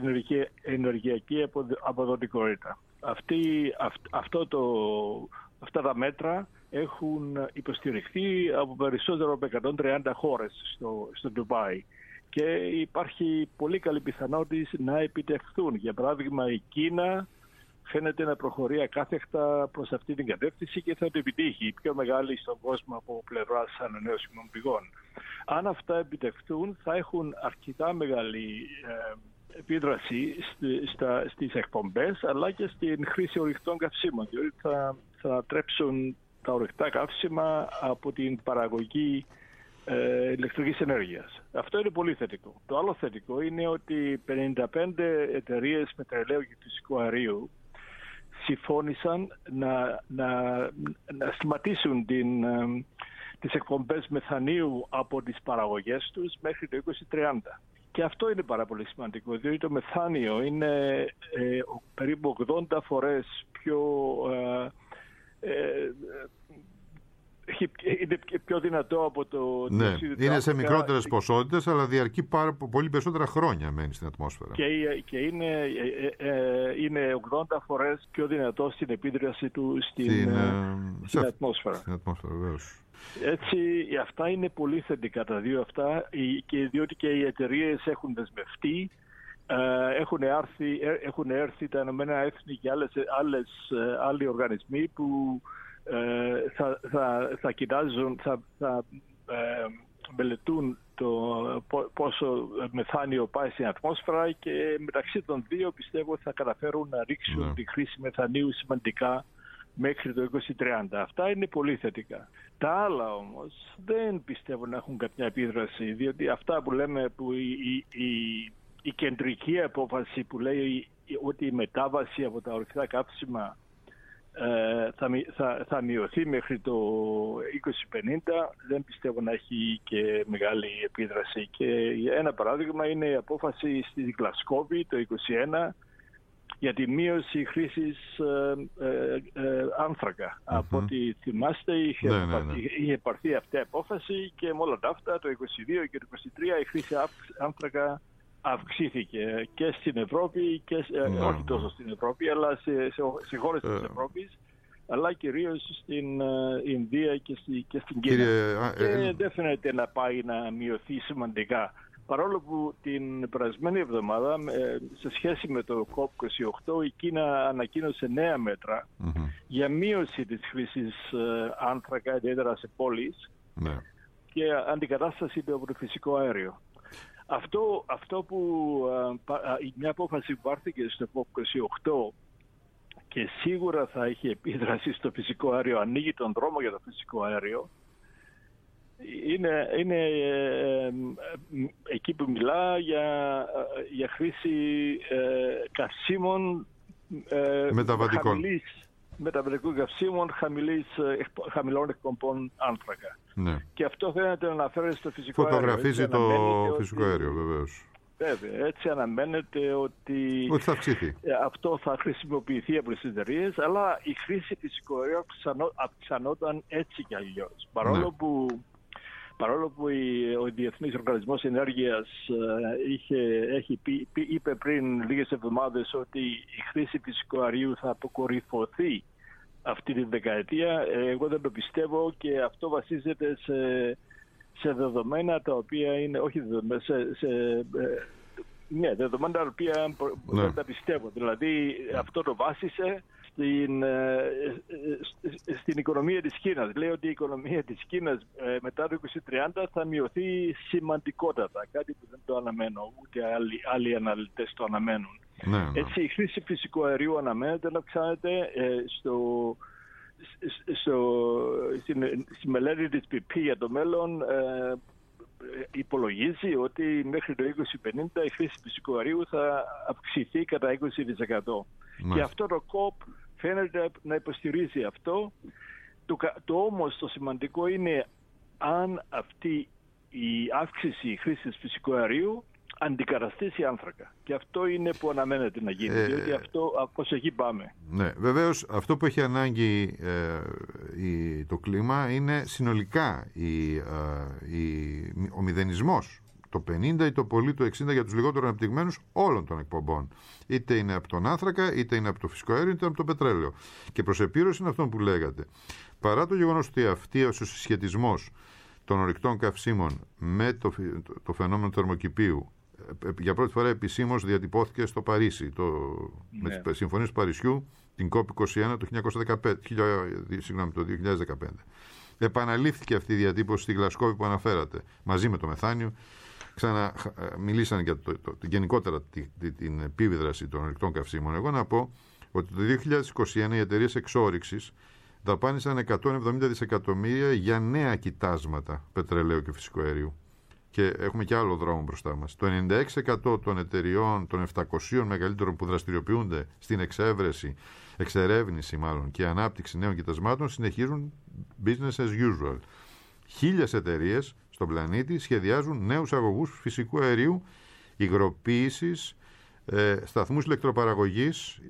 ενεργειακή αποδοτικότητα. Αυτά τα μέτρα έχουν υποστηριχθεί από περισσότερο από 130 χώρες στο Ντουμπάι και υπάρχει πολύ καλή πιθανότητα να επιτευχθούν. Για παράδειγμα, η Κίνα φαίνεται να προχωρεί ακάθεκτα προς αυτή την κατεύθυνση και θα το επιτύχει, η πιο μεγάλη στον κόσμο από πλευράς ανανεώσιμων πηγών. Αν αυτά επιτευχθούν, θα έχουν αρκετά μεγάλη επίδραση στις εκπομπές, αλλά και στην χρήση ορυκτών καυσίμων, διότι θα τρέψουν τα ορυκτά καύσιμα από την παραγωγή ηλεκτρικής ενέργειας. Αυτό είναι πολύ θετικό. Το άλλο θετικό είναι ότι 55 εταιρείες πετρελαίου και φυσικού αερίου συμφώνησαν να σταματήσουν τις εκπομπές μεθανίου από τις παραγωγές τους μέχρι το 2030. Και αυτό είναι πάρα πολύ σημαντικό, διότι το μεθάνιο είναι περίπου 80 φορές είναι πιο δυνατό από το... Ναι, είναι σε μικρότερες ποσότητες, αλλά διαρκεί πολύ περισσότερα χρόνια μένει στην ατμόσφαιρα. Και είναι 80 φορές πιο δυνατό στην επίδραση του στην ατμόσφαιρα. Στην ατμόσφαιρα, βεβαίως. Έτσι, αυτά είναι πολύ θετικά τα δύο αυτά, και διότι και οι εταιρείες έχουν δεσμευτεί, έχουν έρθει τα Ηνωμένα Έθνη και άλλοι οργανισμοί που θα κοιτάζουν, θα μελετούν πόσο μεθάνιο πάει στην ατμόσφαιρα, και μεταξύ των δύο πιστεύω θα καταφέρουν να ρίξουν τη χρήση μεθανίου σημαντικά μέχρι το 2030. Αυτά είναι πολύ θετικά. Τα άλλα όμως δεν πιστεύω να έχουν κάποια επίδραση, διότι αυτά που λέμε, που η κεντρική απόφαση που λέει ότι η μετάβαση από τα ορυκτά κάψιμα θα μειωθεί μέχρι το 2050, δεν πιστεύω να έχει και μεγάλη επίδραση. Και ένα παράδειγμα είναι η απόφαση στη Γλασκόβη το 2021 για τη μείωση χρήσης άνθρακα. Από ό,τι θυμάστε είχε πάρθει αυτή η απόφαση, και με όλα αυτά το 2022 και το 2023 η χρήση άνθρακα αυξήθηκε και στην Ευρώπη, και όχι τόσο στην Ευρώπη, αλλά σε χώρες της Ευρώπης, αλλά κυρίως στην Ινδία και στην Κίνα. Και δεν φαίνεται να πάει να μειωθεί σημαντικά. Παρόλο που την περασμένη εβδομάδα, σε σχέση με το COP28, η Κίνα ανακοίνωσε νέα μέτρα για μείωση της χρήσης άνθρακα, ιδιαίτερα σε πόλεις, και αντικατάσταση από το φυσικό αέριο. Αυτό που μια απόφαση που πάρθηκε στο COP28 και σίγουρα θα έχει επίδραση στο φυσικό αέριο, ανοίγει τον δρόμο για το φυσικό αέριο, είναι εκεί που μιλά για χρήση καυσίμων μεταβατικών καυσίμων χαμηλών εκπομπών άνθρακα. Ναι. Και αυτό φαίνεται να αναφέρεται στο φυσικό αέριο. Φωτογραφίζει το φυσικό αέριο, βεβαίως. Βέβαια, έτσι αναμένεται ότι θα αυξηθεί. Αυτό θα χρησιμοποιηθεί από τις εταιρείες, αλλά η χρήση φυσικού αερίου αυξανόταν έτσι κι αλλιώς. Παρόλο που ο Διεθνής Οργανισμός Ενέργειας είπε πριν λίγες εβδομάδες ότι η χρήση φυσικού αερίου θα αποκορυφωθεί αυτή τη δεκαετία, εγώ δεν το πιστεύω, και αυτό βασίζεται σε δεδομένα τα οποία είναι, όχι δεδομένα, δεδομένα τα οποία δεν τα πιστεύω. Δηλαδή αυτό το βάσισε στην οικονομία της Κίνας. Λέει ότι η οικονομία της Κίνας μετά το 2030 θα μειωθεί σημαντικότατα, κάτι που δεν το αναμένω, ούτε άλλοι αναλυτές το αναμένουν. Έτσι η χρήση φυσικού αερίου αναμένεται να αυξάνεται. Στη μελέτη της BP για το μέλλον υπολογίζει ότι μέχρι το 2050 η χρήση φυσικού αερίου θα αυξηθεί κατά 20%. Και αυτό το COP φαίνεται να υποστηρίζει αυτό. Όμως το σημαντικό είναι αν αυτή η αύξηση χρήσης φυσικού αερίου αντικαταστήσει άνθρακα. Και αυτό είναι που αναμένεται να γίνει, διότι προς εκεί πάμε. Ναι, βεβαίως αυτό που έχει ανάγκη το κλίμα είναι συνολικά ο μηδενισμός, το 50% ή το πολύ το 60% για τους λιγότερο αναπτυγμένους όλων των εκπομπών. Είτε είναι από τον άνθρακα, είτε είναι από το φυσικό αέριο, είτε από το πετρέλαιο. Και προς επίρρωση είναι αυτό που λέγατε. Παρά το γεγονός ότι αυτός ο συσχετισμός των ορυκτών καυσίμων με το φαινόμενο θερμοκηπίου για πρώτη φορά επισήμως διατυπώθηκε στο Παρίσι με τις συμφωνίες του Παρισιού, την COP21 το 2015. Επαναλήφθηκε αυτή η διατύπωση στη Γλασκόβη που αναφέρατε, μαζί με το μεθάνιο. Μιλήσαν για γενικότερα την επίδραση των ορυκτών καυσίμων. Εγώ να πω ότι το 2021 οι εταιρείες εξόρυξης δαπάνησαν 170 δισεκατομμύρια για νέα κοιτάσματα πετρελαίου και φυσικού αερίου. Και έχουμε και άλλο δρόμο μπροστά μας. Το 96% των εταιριών, των 700 μεγαλύτερων που δραστηριοποιούνται στην εξερεύνηση και ανάπτυξη νέων κοιτασμάτων, συνεχίζουν business as usual. 1.000 εταιρείες στον πλανήτη σχεδιάζουν νέους αγωγούς φυσικού αερίου, υγροποίησης, σταθμούς ηλεκτροπαραγωγής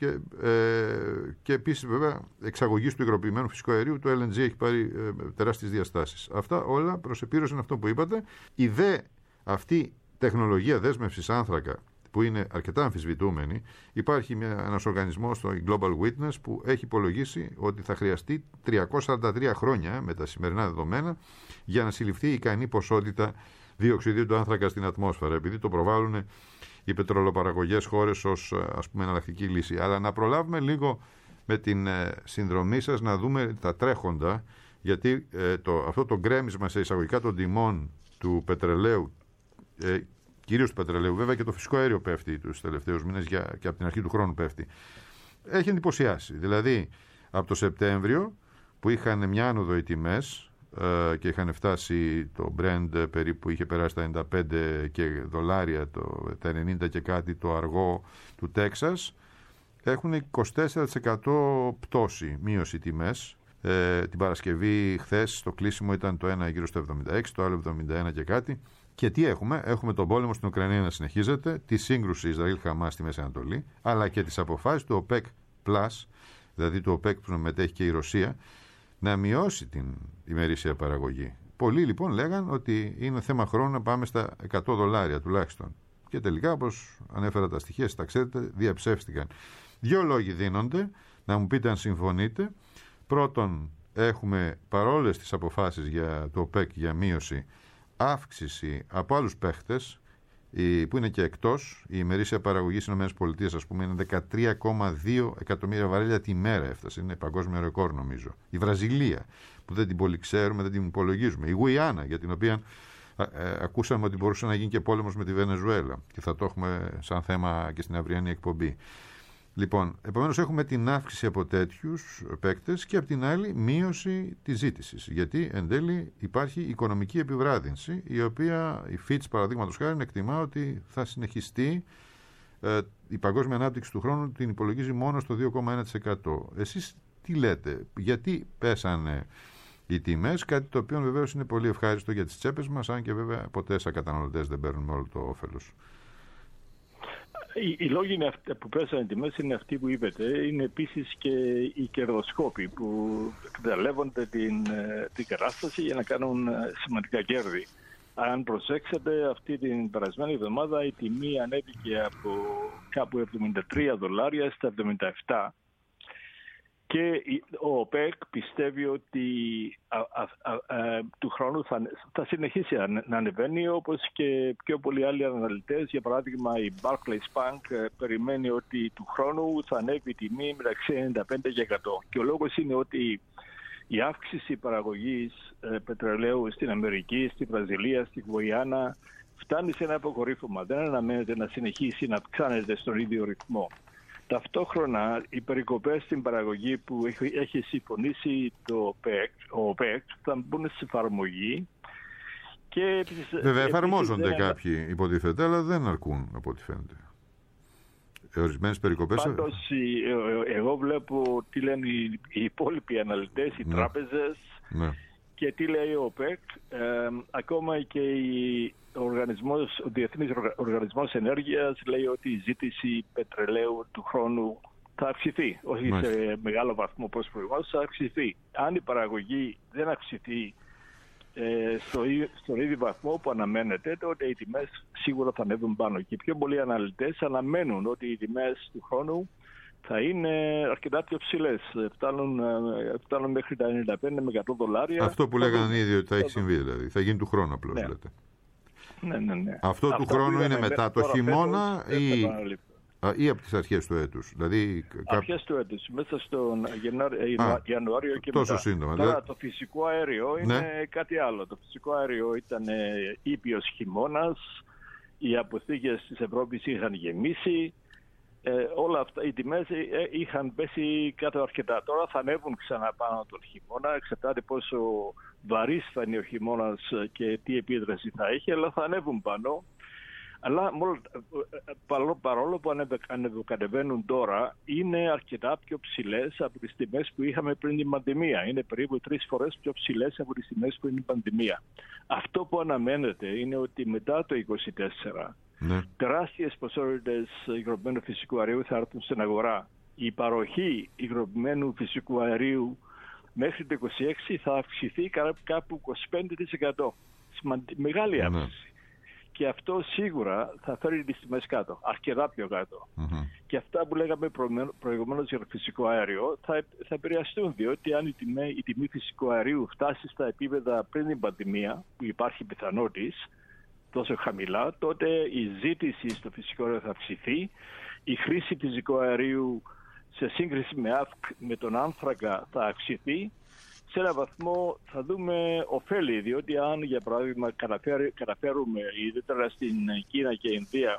και επίσης βέβαια εξαγωγής του υγροποιημένου φυσικού αερίου. Το LNG έχει πάρει τεράστιες διαστάσεις. Αυτά όλα προς επίρρωση αυτό που είπατε. Η αυτή τεχνολογία δέσμευσης άνθρακα που είναι αρκετά αμφισβητούμενη, υπάρχει ένας οργανισμός, το Global Witness, που έχει υπολογίσει ότι θα χρειαστεί 343 χρόνια με τα σημερινά δεδομένα για να συλληφθεί η ικανή ποσότητα διοξιδίου του άνθρακα στην ατμόσφαιρα, επειδή το προβάλλουν οι πετρολοπαραγωγές χώρες ως εναλλακτική λύση. Αλλά να προλάβουμε λίγο με την συνδρομή σας να δούμε τα τρέχοντα, γιατί αυτό το γκρέμισμα σε εισαγωγικά των τιμών του πετρελαίου, κυρίως του πετρελαίου, βέβαια και το φυσικό αέριο πέφτει τους τελευταίους μήνες και από την αρχή του χρόνου πέφτει, έχει εντυπωσιάσει. Δηλαδή από το Σεπτέμβριο που είχαν μια άνοδο οι τιμές και είχαν φτάσει το Brent περίπου, είχε περάσει τα 95 και δολάρια, τα 90 και κάτι το αργό του Τέξας, έχουν 24% πτώση, μείωση τιμές. Την Παρασκευή χθες το κλείσιμο ήταν το ένα γύρω στο 76, το άλλο 71 και κάτι. Και τι έχουμε? Έχουμε τον πόλεμο στην Ουκρανία να συνεχίζεται, τη σύγκρουση Ισραήλ-Χαμάς στη Μέση Ανατολή, αλλά και τις αποφάσεις του OPEC+, δηλαδή του OPEC που μετέχει και η Ρωσία, να μειώσει την ημερήσια παραγωγή. Πολλοί λοιπόν λέγαν ότι είναι θέμα χρόνου να πάμε στα 100 δολάρια τουλάχιστον. Και τελικά, όπως ανέφερα τα στοιχεία, τα ξέρετε, διαψεύστηκαν. Δύο λόγοι δίνονται, να μου πείτε αν συμφωνείτε. Πρώτον, έχουμε παρόλες τις αποφάσεις για το OPEC για μείωση, αύξηση από άλλους παίχτες που είναι και εκτός. Η ημερήσια παραγωγή στις ΗΠΑ, ας πούμε, είναι 13,2 εκατομμύρια βαρέλια τη μέρα έφτασε. Είναι παγκόσμιο ρεκόρ, νομίζω. Η Βραζιλία, που δεν την πολύ ξέρουμε, δεν την υπολογίζουμε. Η Γουιάννα, για την οποία ακούσαμε ότι μπορούσε να γίνει και πόλεμος με τη Βενεζουέλα. Και θα το έχουμε σαν θέμα και στην αυριανή εκπομπή. Λοιπόν, επομένως έχουμε την αύξηση από τέτοιους παίκτες και από την άλλη μείωση της ζήτησης. Γιατί εν τέλει υπάρχει οικονομική επιβράδυνση, η οποία η Fitch παραδείγματος χάρη εκτιμά ότι θα συνεχιστεί. Η παγκόσμια ανάπτυξη του χρόνου την υπολογίζει μόνο στο 2,1%. Εσείς τι λέτε, γιατί πέσανε οι τιμές, κάτι το οποίο βεβαίως είναι πολύ ευχάριστο για τις τσέπες μας, αν και βέβαια ποτέ σαν καταναλωτές δεν παίρνουμε όλο το όφελος. Οι λόγοι που πέσανε οι τιμές είναι αυτοί που είπατε. Είναι επίσης και οι κερδοσκόποι που εκμεταλλεύονται την κατάσταση για να κάνουν σημαντικά κέρδη. Αν προσέξετε, αυτή την περασμένη εβδομάδα η τιμή ανέβηκε από κάπου 73 δολάρια στα 77. Και ο ΟΠΕΚ πιστεύει ότι του χρόνου θα συνεχίσει να ανεβαίνει, όπως και πιο πολλοί άλλοι αναλυτές. Για παράδειγμα, η Barclays Bank περιμένει ότι του χρόνου θα ανέβει η τιμή μεταξύ 95 και 100. Και ο λόγος είναι ότι η αύξηση παραγωγής πετρελαίου στην Αμερική, στη Βραζιλία, στη Γουιάννα φτάνει σε ένα αποκορύφωμα. Δεν αναμένεται να συνεχίσει να αυξάνεται στον ίδιο ρυθμό. Ταυτόχρονα, οι περικοπές στην παραγωγή που έχει συμφωνήσει ο ΟΠΕΚ θα μπουν σε εφαρμογή. Και βέβαια εφαρμόζονται κάποιοι υποτίθεται, αλλά δεν αρκούν από ό,τι φαίνεται. Ορισμένες περικοπές. Πάντως, εγώ βλέπω τι λένε οι υπόλοιποι αναλυτές, οι τράπεζες, και τι λέει ο ΟΠΕΚ. Ακόμα και ο Διεθνής Οργανισμός Ενέργειας λέει ότι η ζήτηση πετρελαίου του χρόνου θα αυξηθεί. Όχι σε μεγάλο βαθμό όπως προηγουμένως, θα αυξηθεί. Αν η παραγωγή δεν αυξηθεί στον ίδιο βαθμό που αναμένεται, τότε οι τιμές σίγουρα θα ανέβουν πάνω. Και πιο πολλοί αναλυτές αναμένουν ότι οι τιμές του χρόνου θα είναι αρκετά πιο ψηλές. Φτάνουν μέχρι τα $95 με $100. Αυτό που λέγανε ήδη ότι θα έχει συμβεί, δηλαδή. Θα γίνει του χρόνου απλώς, ναι. λέτε. Ναι. Αυτό του χρόνου είναι μετά το χειμώνα ή από τις αρχές του έτους? Δηλαδή, αρχές του έτους, μέσα στον Ιανουάριο και τόσο μετά. σύντομα. Τώρα το φυσικό αέριο είναι κάτι άλλο. Το φυσικό αέριο ήταν ήπιος χειμώνας, οι αποθήκες της Ευρώπης είχαν γεμίσει, όλα αυτά, οι τιμές είχαν πέσει κάτω αρκετά. Τώρα θα ανέβουν ξανά πάνω τον χειμώνα, εξαρτάται πόσο βαρύς θα είναι ο χειμώνας και τι επίδραση θα έχει, αλλά θα ανέβουν πάνω. Αλλά παρόλο που ανεβοκατεβαίνουν τώρα, είναι αρκετά πιο ψηλές από τις τιμές που είχαμε πριν την πανδημία. Είναι περίπου 3 φορές πιο ψηλές από τις τιμές πριν την πανδημία. Αυτό που αναμένεται είναι ότι μετά το 2024, τεράστιες ποσότητες υγροποιημένου φυσικού αερίου θα έρθουν στην αγορά. Η παροχή υγροποιημένου φυσικού αερίου μέχρι το 2026 θα αυξηθεί κάπου 25%. Μεγάλη αύξηση. Και αυτό σίγουρα θα φέρει τις τιμές κάτω, αρκετά πιο κάτω. Και αυτά που λέγαμε προηγουμένως για το φυσικό αέριο θα επηρεαστούν, διότι αν η τιμή φυσικού αερίου φτάσει στα επίπεδα πριν την πανδημία, που υπάρχει πιθανότης τόσο χαμηλά, τότε η ζήτηση στο φυσικό αέριο θα αυξηθεί, η χρήση φυσικού αερίου σε σύγκριση με τον άνθρακα θα αυξηθεί. Σε έναν βαθμό θα δούμε ωφέλη, διότι αν για παράδειγμα καταφέρουμε ιδιαίτερα στην Κίνα και Ινδία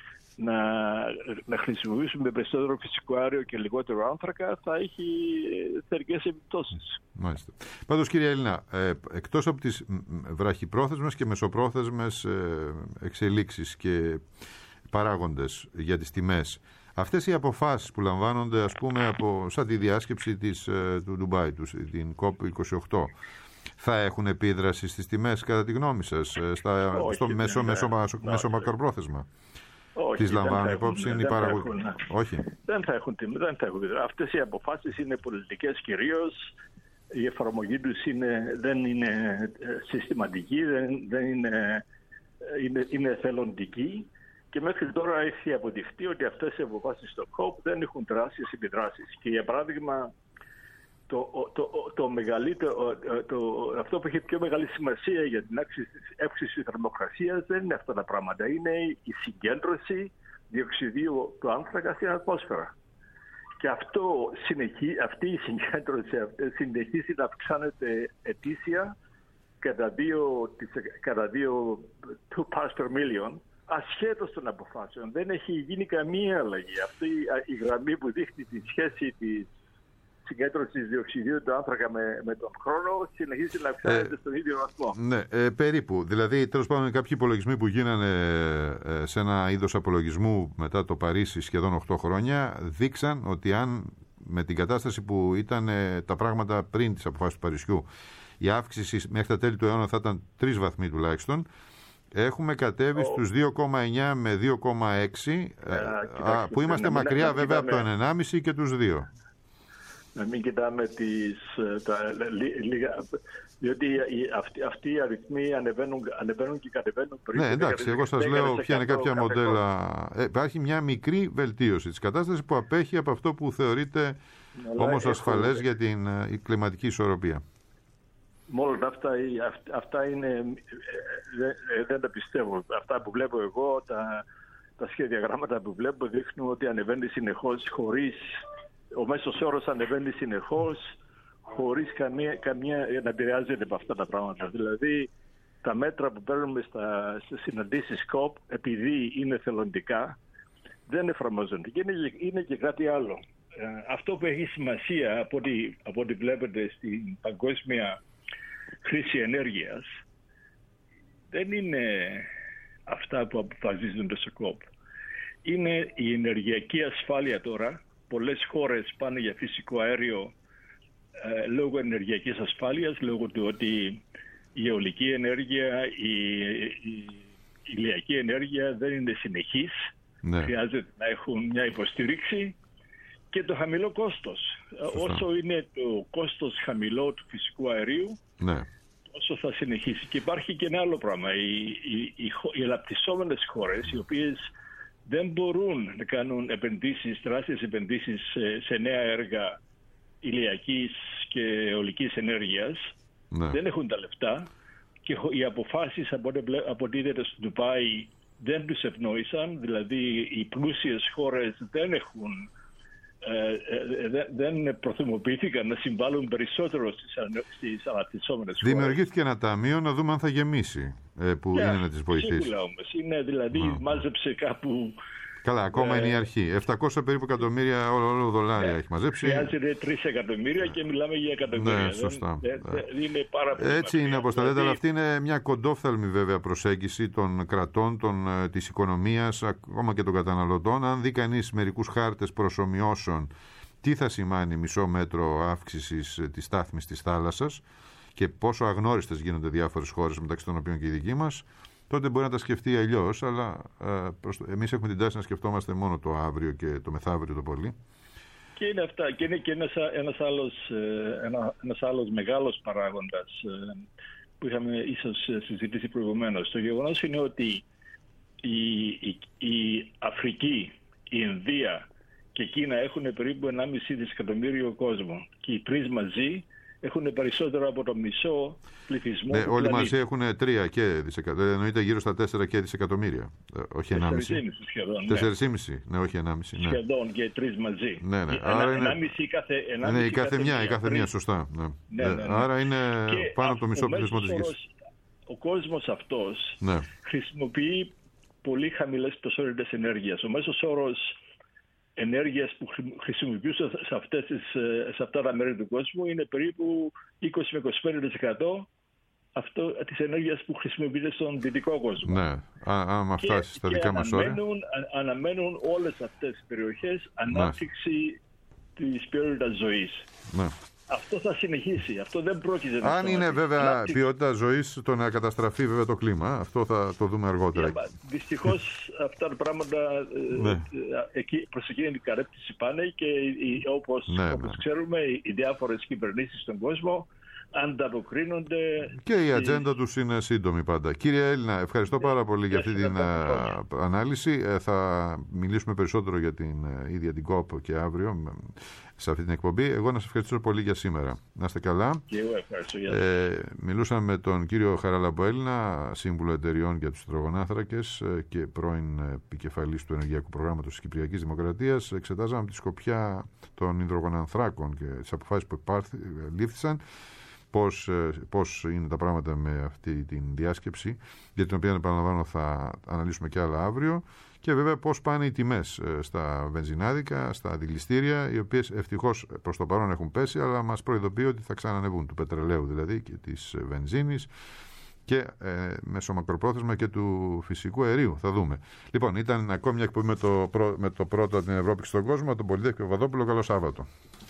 να χρησιμοποιήσουμε περισσότερο φυσικό αέριο και λιγότερο άνθρακα, θα έχει θετικές επιπτώσεις. Μάλιστα. Πάντως, κύριε Έλληνα, εκτός από τις βραχυπρόθεσμες και μεσοπρόθεσμες εξελίξεις και παράγοντες για τις τιμές, αυτές οι αποφάσεις που λαμβάνονται, ας πούμε, σαν τη διάσκεψη του Ντουμπάι, την COP28, θα έχουν επίδραση στις τιμές, κατά τη γνώμη σας, στο μέσο μακροπρόθεσμα? Τις λαμβάνουν υπόψη οι παραγωγοί? Όχι. Δεν θα έχουν επίδραση. Αυτές οι αποφάσεις είναι πολιτικές κυρίως. Η εφαρμογή τους δεν είναι συστηματική, είναι εθελοντική. Και μέχρι τώρα έχει αποδειχτεί ότι αυτές οι αποφάσεις στο COP δεν έχουν τεράστιες επιδράσεις. Και για παράδειγμα, αυτό που έχει πιο μεγάλη σημασία για την αύξηση της θερμοκρασίας δεν είναι αυτά τα πράγματα. Είναι η συγκέντρωση διοξιδίου του άνθρακα στην ατμόσφαιρα. Και αυτή η συγκέντρωση συνεχίζει να αυξάνεται ετήσια κατά 2 parts per million. Ασχέτως των αποφάσεων. Δεν έχει γίνει καμία αλλαγή. Αυτή η γραμμή που δείχνει τη σχέση της συγκέντρωσης διοξιδίου του άνθρακα με τον χρόνο συνεχίζει να αυξάνεται στον ίδιο βαθμό. Ναι, περίπου. Δηλαδή, τέλος πάντων, κάποιοι υπολογισμοί που γίνανε σε ένα είδος απολογισμού μετά το Παρίσι σχεδόν 8 χρόνια δείξαν ότι αν με την κατάσταση που ήταν τα πράγματα πριν τις αποφάσεις του Παρισιού, η αύξηση μέχρι τα τέλη του αιώνα θα ήταν 3 βαθμοί τουλάχιστον. Έχουμε κατέβει στους 2,9 με 2,6 που είμαστε μακριά βέβαια από το 1,5 και τους 2. Να μην κοιτάμε λίγα, διότι αυτοί οι αριθμοί ανεβαίνουν και κατεβαίνουν πριν. Ναι, εντάξει, εγώ σας λέω ποια είναι κάποια μοντέλα. Υπάρχει μια μικρή βελτίωση της κατάστασης που απέχει από αυτό που θεωρείται όμως ασφαλές για την κλιματική ισορροπία. Μόνο αυτά είναι, δεν τα πιστεύω. Αυτά που βλέπω εγώ, τα σχεδιαγράμματα που βλέπω δείχνουν ότι ανεβαίνει συνεχώς ο μέσος όρος ανεβαίνει συνεχώς χωρίς καμία να επηρεάζεται από αυτά τα πράγματα. Δηλαδή τα μέτρα που παίρνουμε στις συναντήσεις COP, επειδή είναι θελοντικά, δεν εφαρμόζονται. Και είναι και κάτι άλλο. Αυτό που έχει σημασία από ό,τι βλέπετε στην παγκόσμια χρήση ενέργειας δεν είναι αυτά που αποφασίζονται στο COP. Είναι η ενεργειακή ασφάλεια τώρα. Πολλές χώρες πάνε για φυσικό αέριο λόγω ενεργειακής ασφάλειας, λόγω του ότι η αιωλική ενέργεια, η ηλιακή ενέργεια δεν είναι συνεχής. Ναι. Χρειάζεται να έχουν μια υποστήριξη και το χαμηλό κόστος. Σωστά. Όσο είναι το κόστος χαμηλό του φυσικού αερίου, ναι, όσο θα συνεχίσει. Και υπάρχει και ένα άλλο πράγμα. Οι αναπτυσσόμενες χώρες, οι οποίες δεν μπορούν να κάνουν τεράστιες επενδύσεις σε νέα έργα ηλιακής και αιωλικής ενέργειας. Ναι. Δεν έχουν τα λεφτά και οι αποφάσεις από ό,τι είδατε στο Ντουμπάι δεν τους ευνόησαν. Δηλαδή οι πλούσιες χώρες δεν προθυμοποιήθηκαν να συμβάλλουν περισσότερο στις αναπτυσσόμενες χώρες. Δημιουργήθηκε ένα ταμείο να δούμε αν θα γεμίσει, που είναι να τις βοηθήσει. Σίγουρα όμως. Είναι δηλαδή μάζεψε κάπου... Καλά, ακόμα είναι η αρχή. 700 περίπου εκατομμύρια όλο δολάρια έχει μαζέψει. Χρειάζεται 3 εκατομμύρια και μιλάμε για εκατομμύρια. Ναι, σωστά. Είναι πάρα πολύ έτσι είναι, όπως τα λέτε, αλλά αυτή είναι μια κοντόφθαλμη βέβαια προσέγγιση των κρατών, της οικονομίας, ακόμα και των καταναλωτών. Αν δει κανείς μερικούς χάρτες προσομοιώσεων, τι θα σημάνει μισό μέτρο αύξησης της στάθμης της θάλασσας και πόσο αγνώριστες γίνονται διάφορες χώρες, μεταξύ των οποίων και η δική μας, τότε μπορεί να τα σκεφτεί αλλιώς, αλλά εμείς έχουμε την τάση να σκεφτόμαστε μόνο το αύριο και το μεθαύριο το πολύ. Και είναι αυτά. Και είναι και ένας άλλος μεγάλος παράγοντας που είχαμε ίσως συζητήσει προηγουμένως. Το γεγονός είναι ότι η Αφρική, η Ινδία και η Κίνα έχουν περίπου 1,5 δισεκατομμύριο κόσμο. Και οι τρεις μαζί έχουν περισσότερο από το μισό πληθυσμό. Ναι, όλοι μαζί έχουν 3 και δισεκατομμύρια. Εννοείται γύρω στα 4 και δισεκατομμύρια. Όχι 1,5. 4,5 σχεδόν. Ναι, όχι 1,5. Ναι. Σχεδόν και 3 μαζί. Ναι, ναι. Άρα είναι... η κάθε μία, σωστά. Ναι. Άρα είναι και πάνω από το μισό πληθυσμό της γης. Ο κόσμος αυτός χρησιμοποιεί πολύ χαμηλές ποσότητες ενέργειας. Ο μέσος όρος ενέργειας που χρησιμοποιούν σε αυτά τα μέρη του κόσμου είναι περίπου 20 με 25% της ενέργειας που χρησιμοποιείται στον δυτικό κόσμο. Ναι, άμα φτάσει στα δικά μας όρια. Αναμένουν όλες αυτές τις περιοχές ανάπτυξη της ποιότητας ζωής. Ναι. Αυτό θα συνεχίσει. Αυτό δεν πρόκειται να αν είναι βέβαια ποιότητα ζωής το να καταστραφεί βέβαια το κλίμα. Αυτό θα το δούμε αργότερα. Δυστυχώς αυτά τα πράγματα προς εκείνη την κατεύθυνση πάνε και όπως ξέρουμε οι διάφορες κυβερνήσεις στον κόσμο ανταποκρίνονται. Και η ατζέντα τους είναι σύντομη πάντα. Κύριε Έλληνα, ευχαριστώ πάρα πολύ για αυτή την ανάλυση. Θα μιλήσουμε περισσότερο για την ίδια την COP και αύριο σε αυτή την εκπομπή. Εγώ να σας ευχαριστήσω πολύ για σήμερα. Να είστε καλά. Και εγώ ευχαριστώ. Μιλούσαμε με τον κύριο Χαράλαμπο Έλληνα, σύμβουλο εταιριών για τους υδρογονάνθρακες και πρώην επικεφαλής του Ενεργειακού Προγράμματος της Κυπριακής Δημοκρατίας. Εξετάζαμε τη σκοπιά των υδρογονανθράκων και τις αποφάσεις που λήφθησαν. Πώς είναι τα πράγματα με αυτή την διάσκεψη, για την οποία επαναλαμβάνω θα αναλύσουμε και άλλα αύριο, και βέβαια πώς πάνε οι τιμές στα βενζινάδικα, στα αντιληστήρια, οι οποίες ευτυχώς προς το παρόν έχουν πέσει, αλλά μας προειδοποιεί ότι θα ξανανεβούν, του πετρελαίου δηλαδή και της βενζίνης και μέσω μακροπρόθεσμα και του φυσικού αερίου. Θα δούμε. Λοιπόν, ήταν ακόμη μια εκπομπή με το πρώτο από την Ευρώπη και στον κόσμο, τον Πολυδέκη Παπαδόπουλο. Καλό Σάββατο.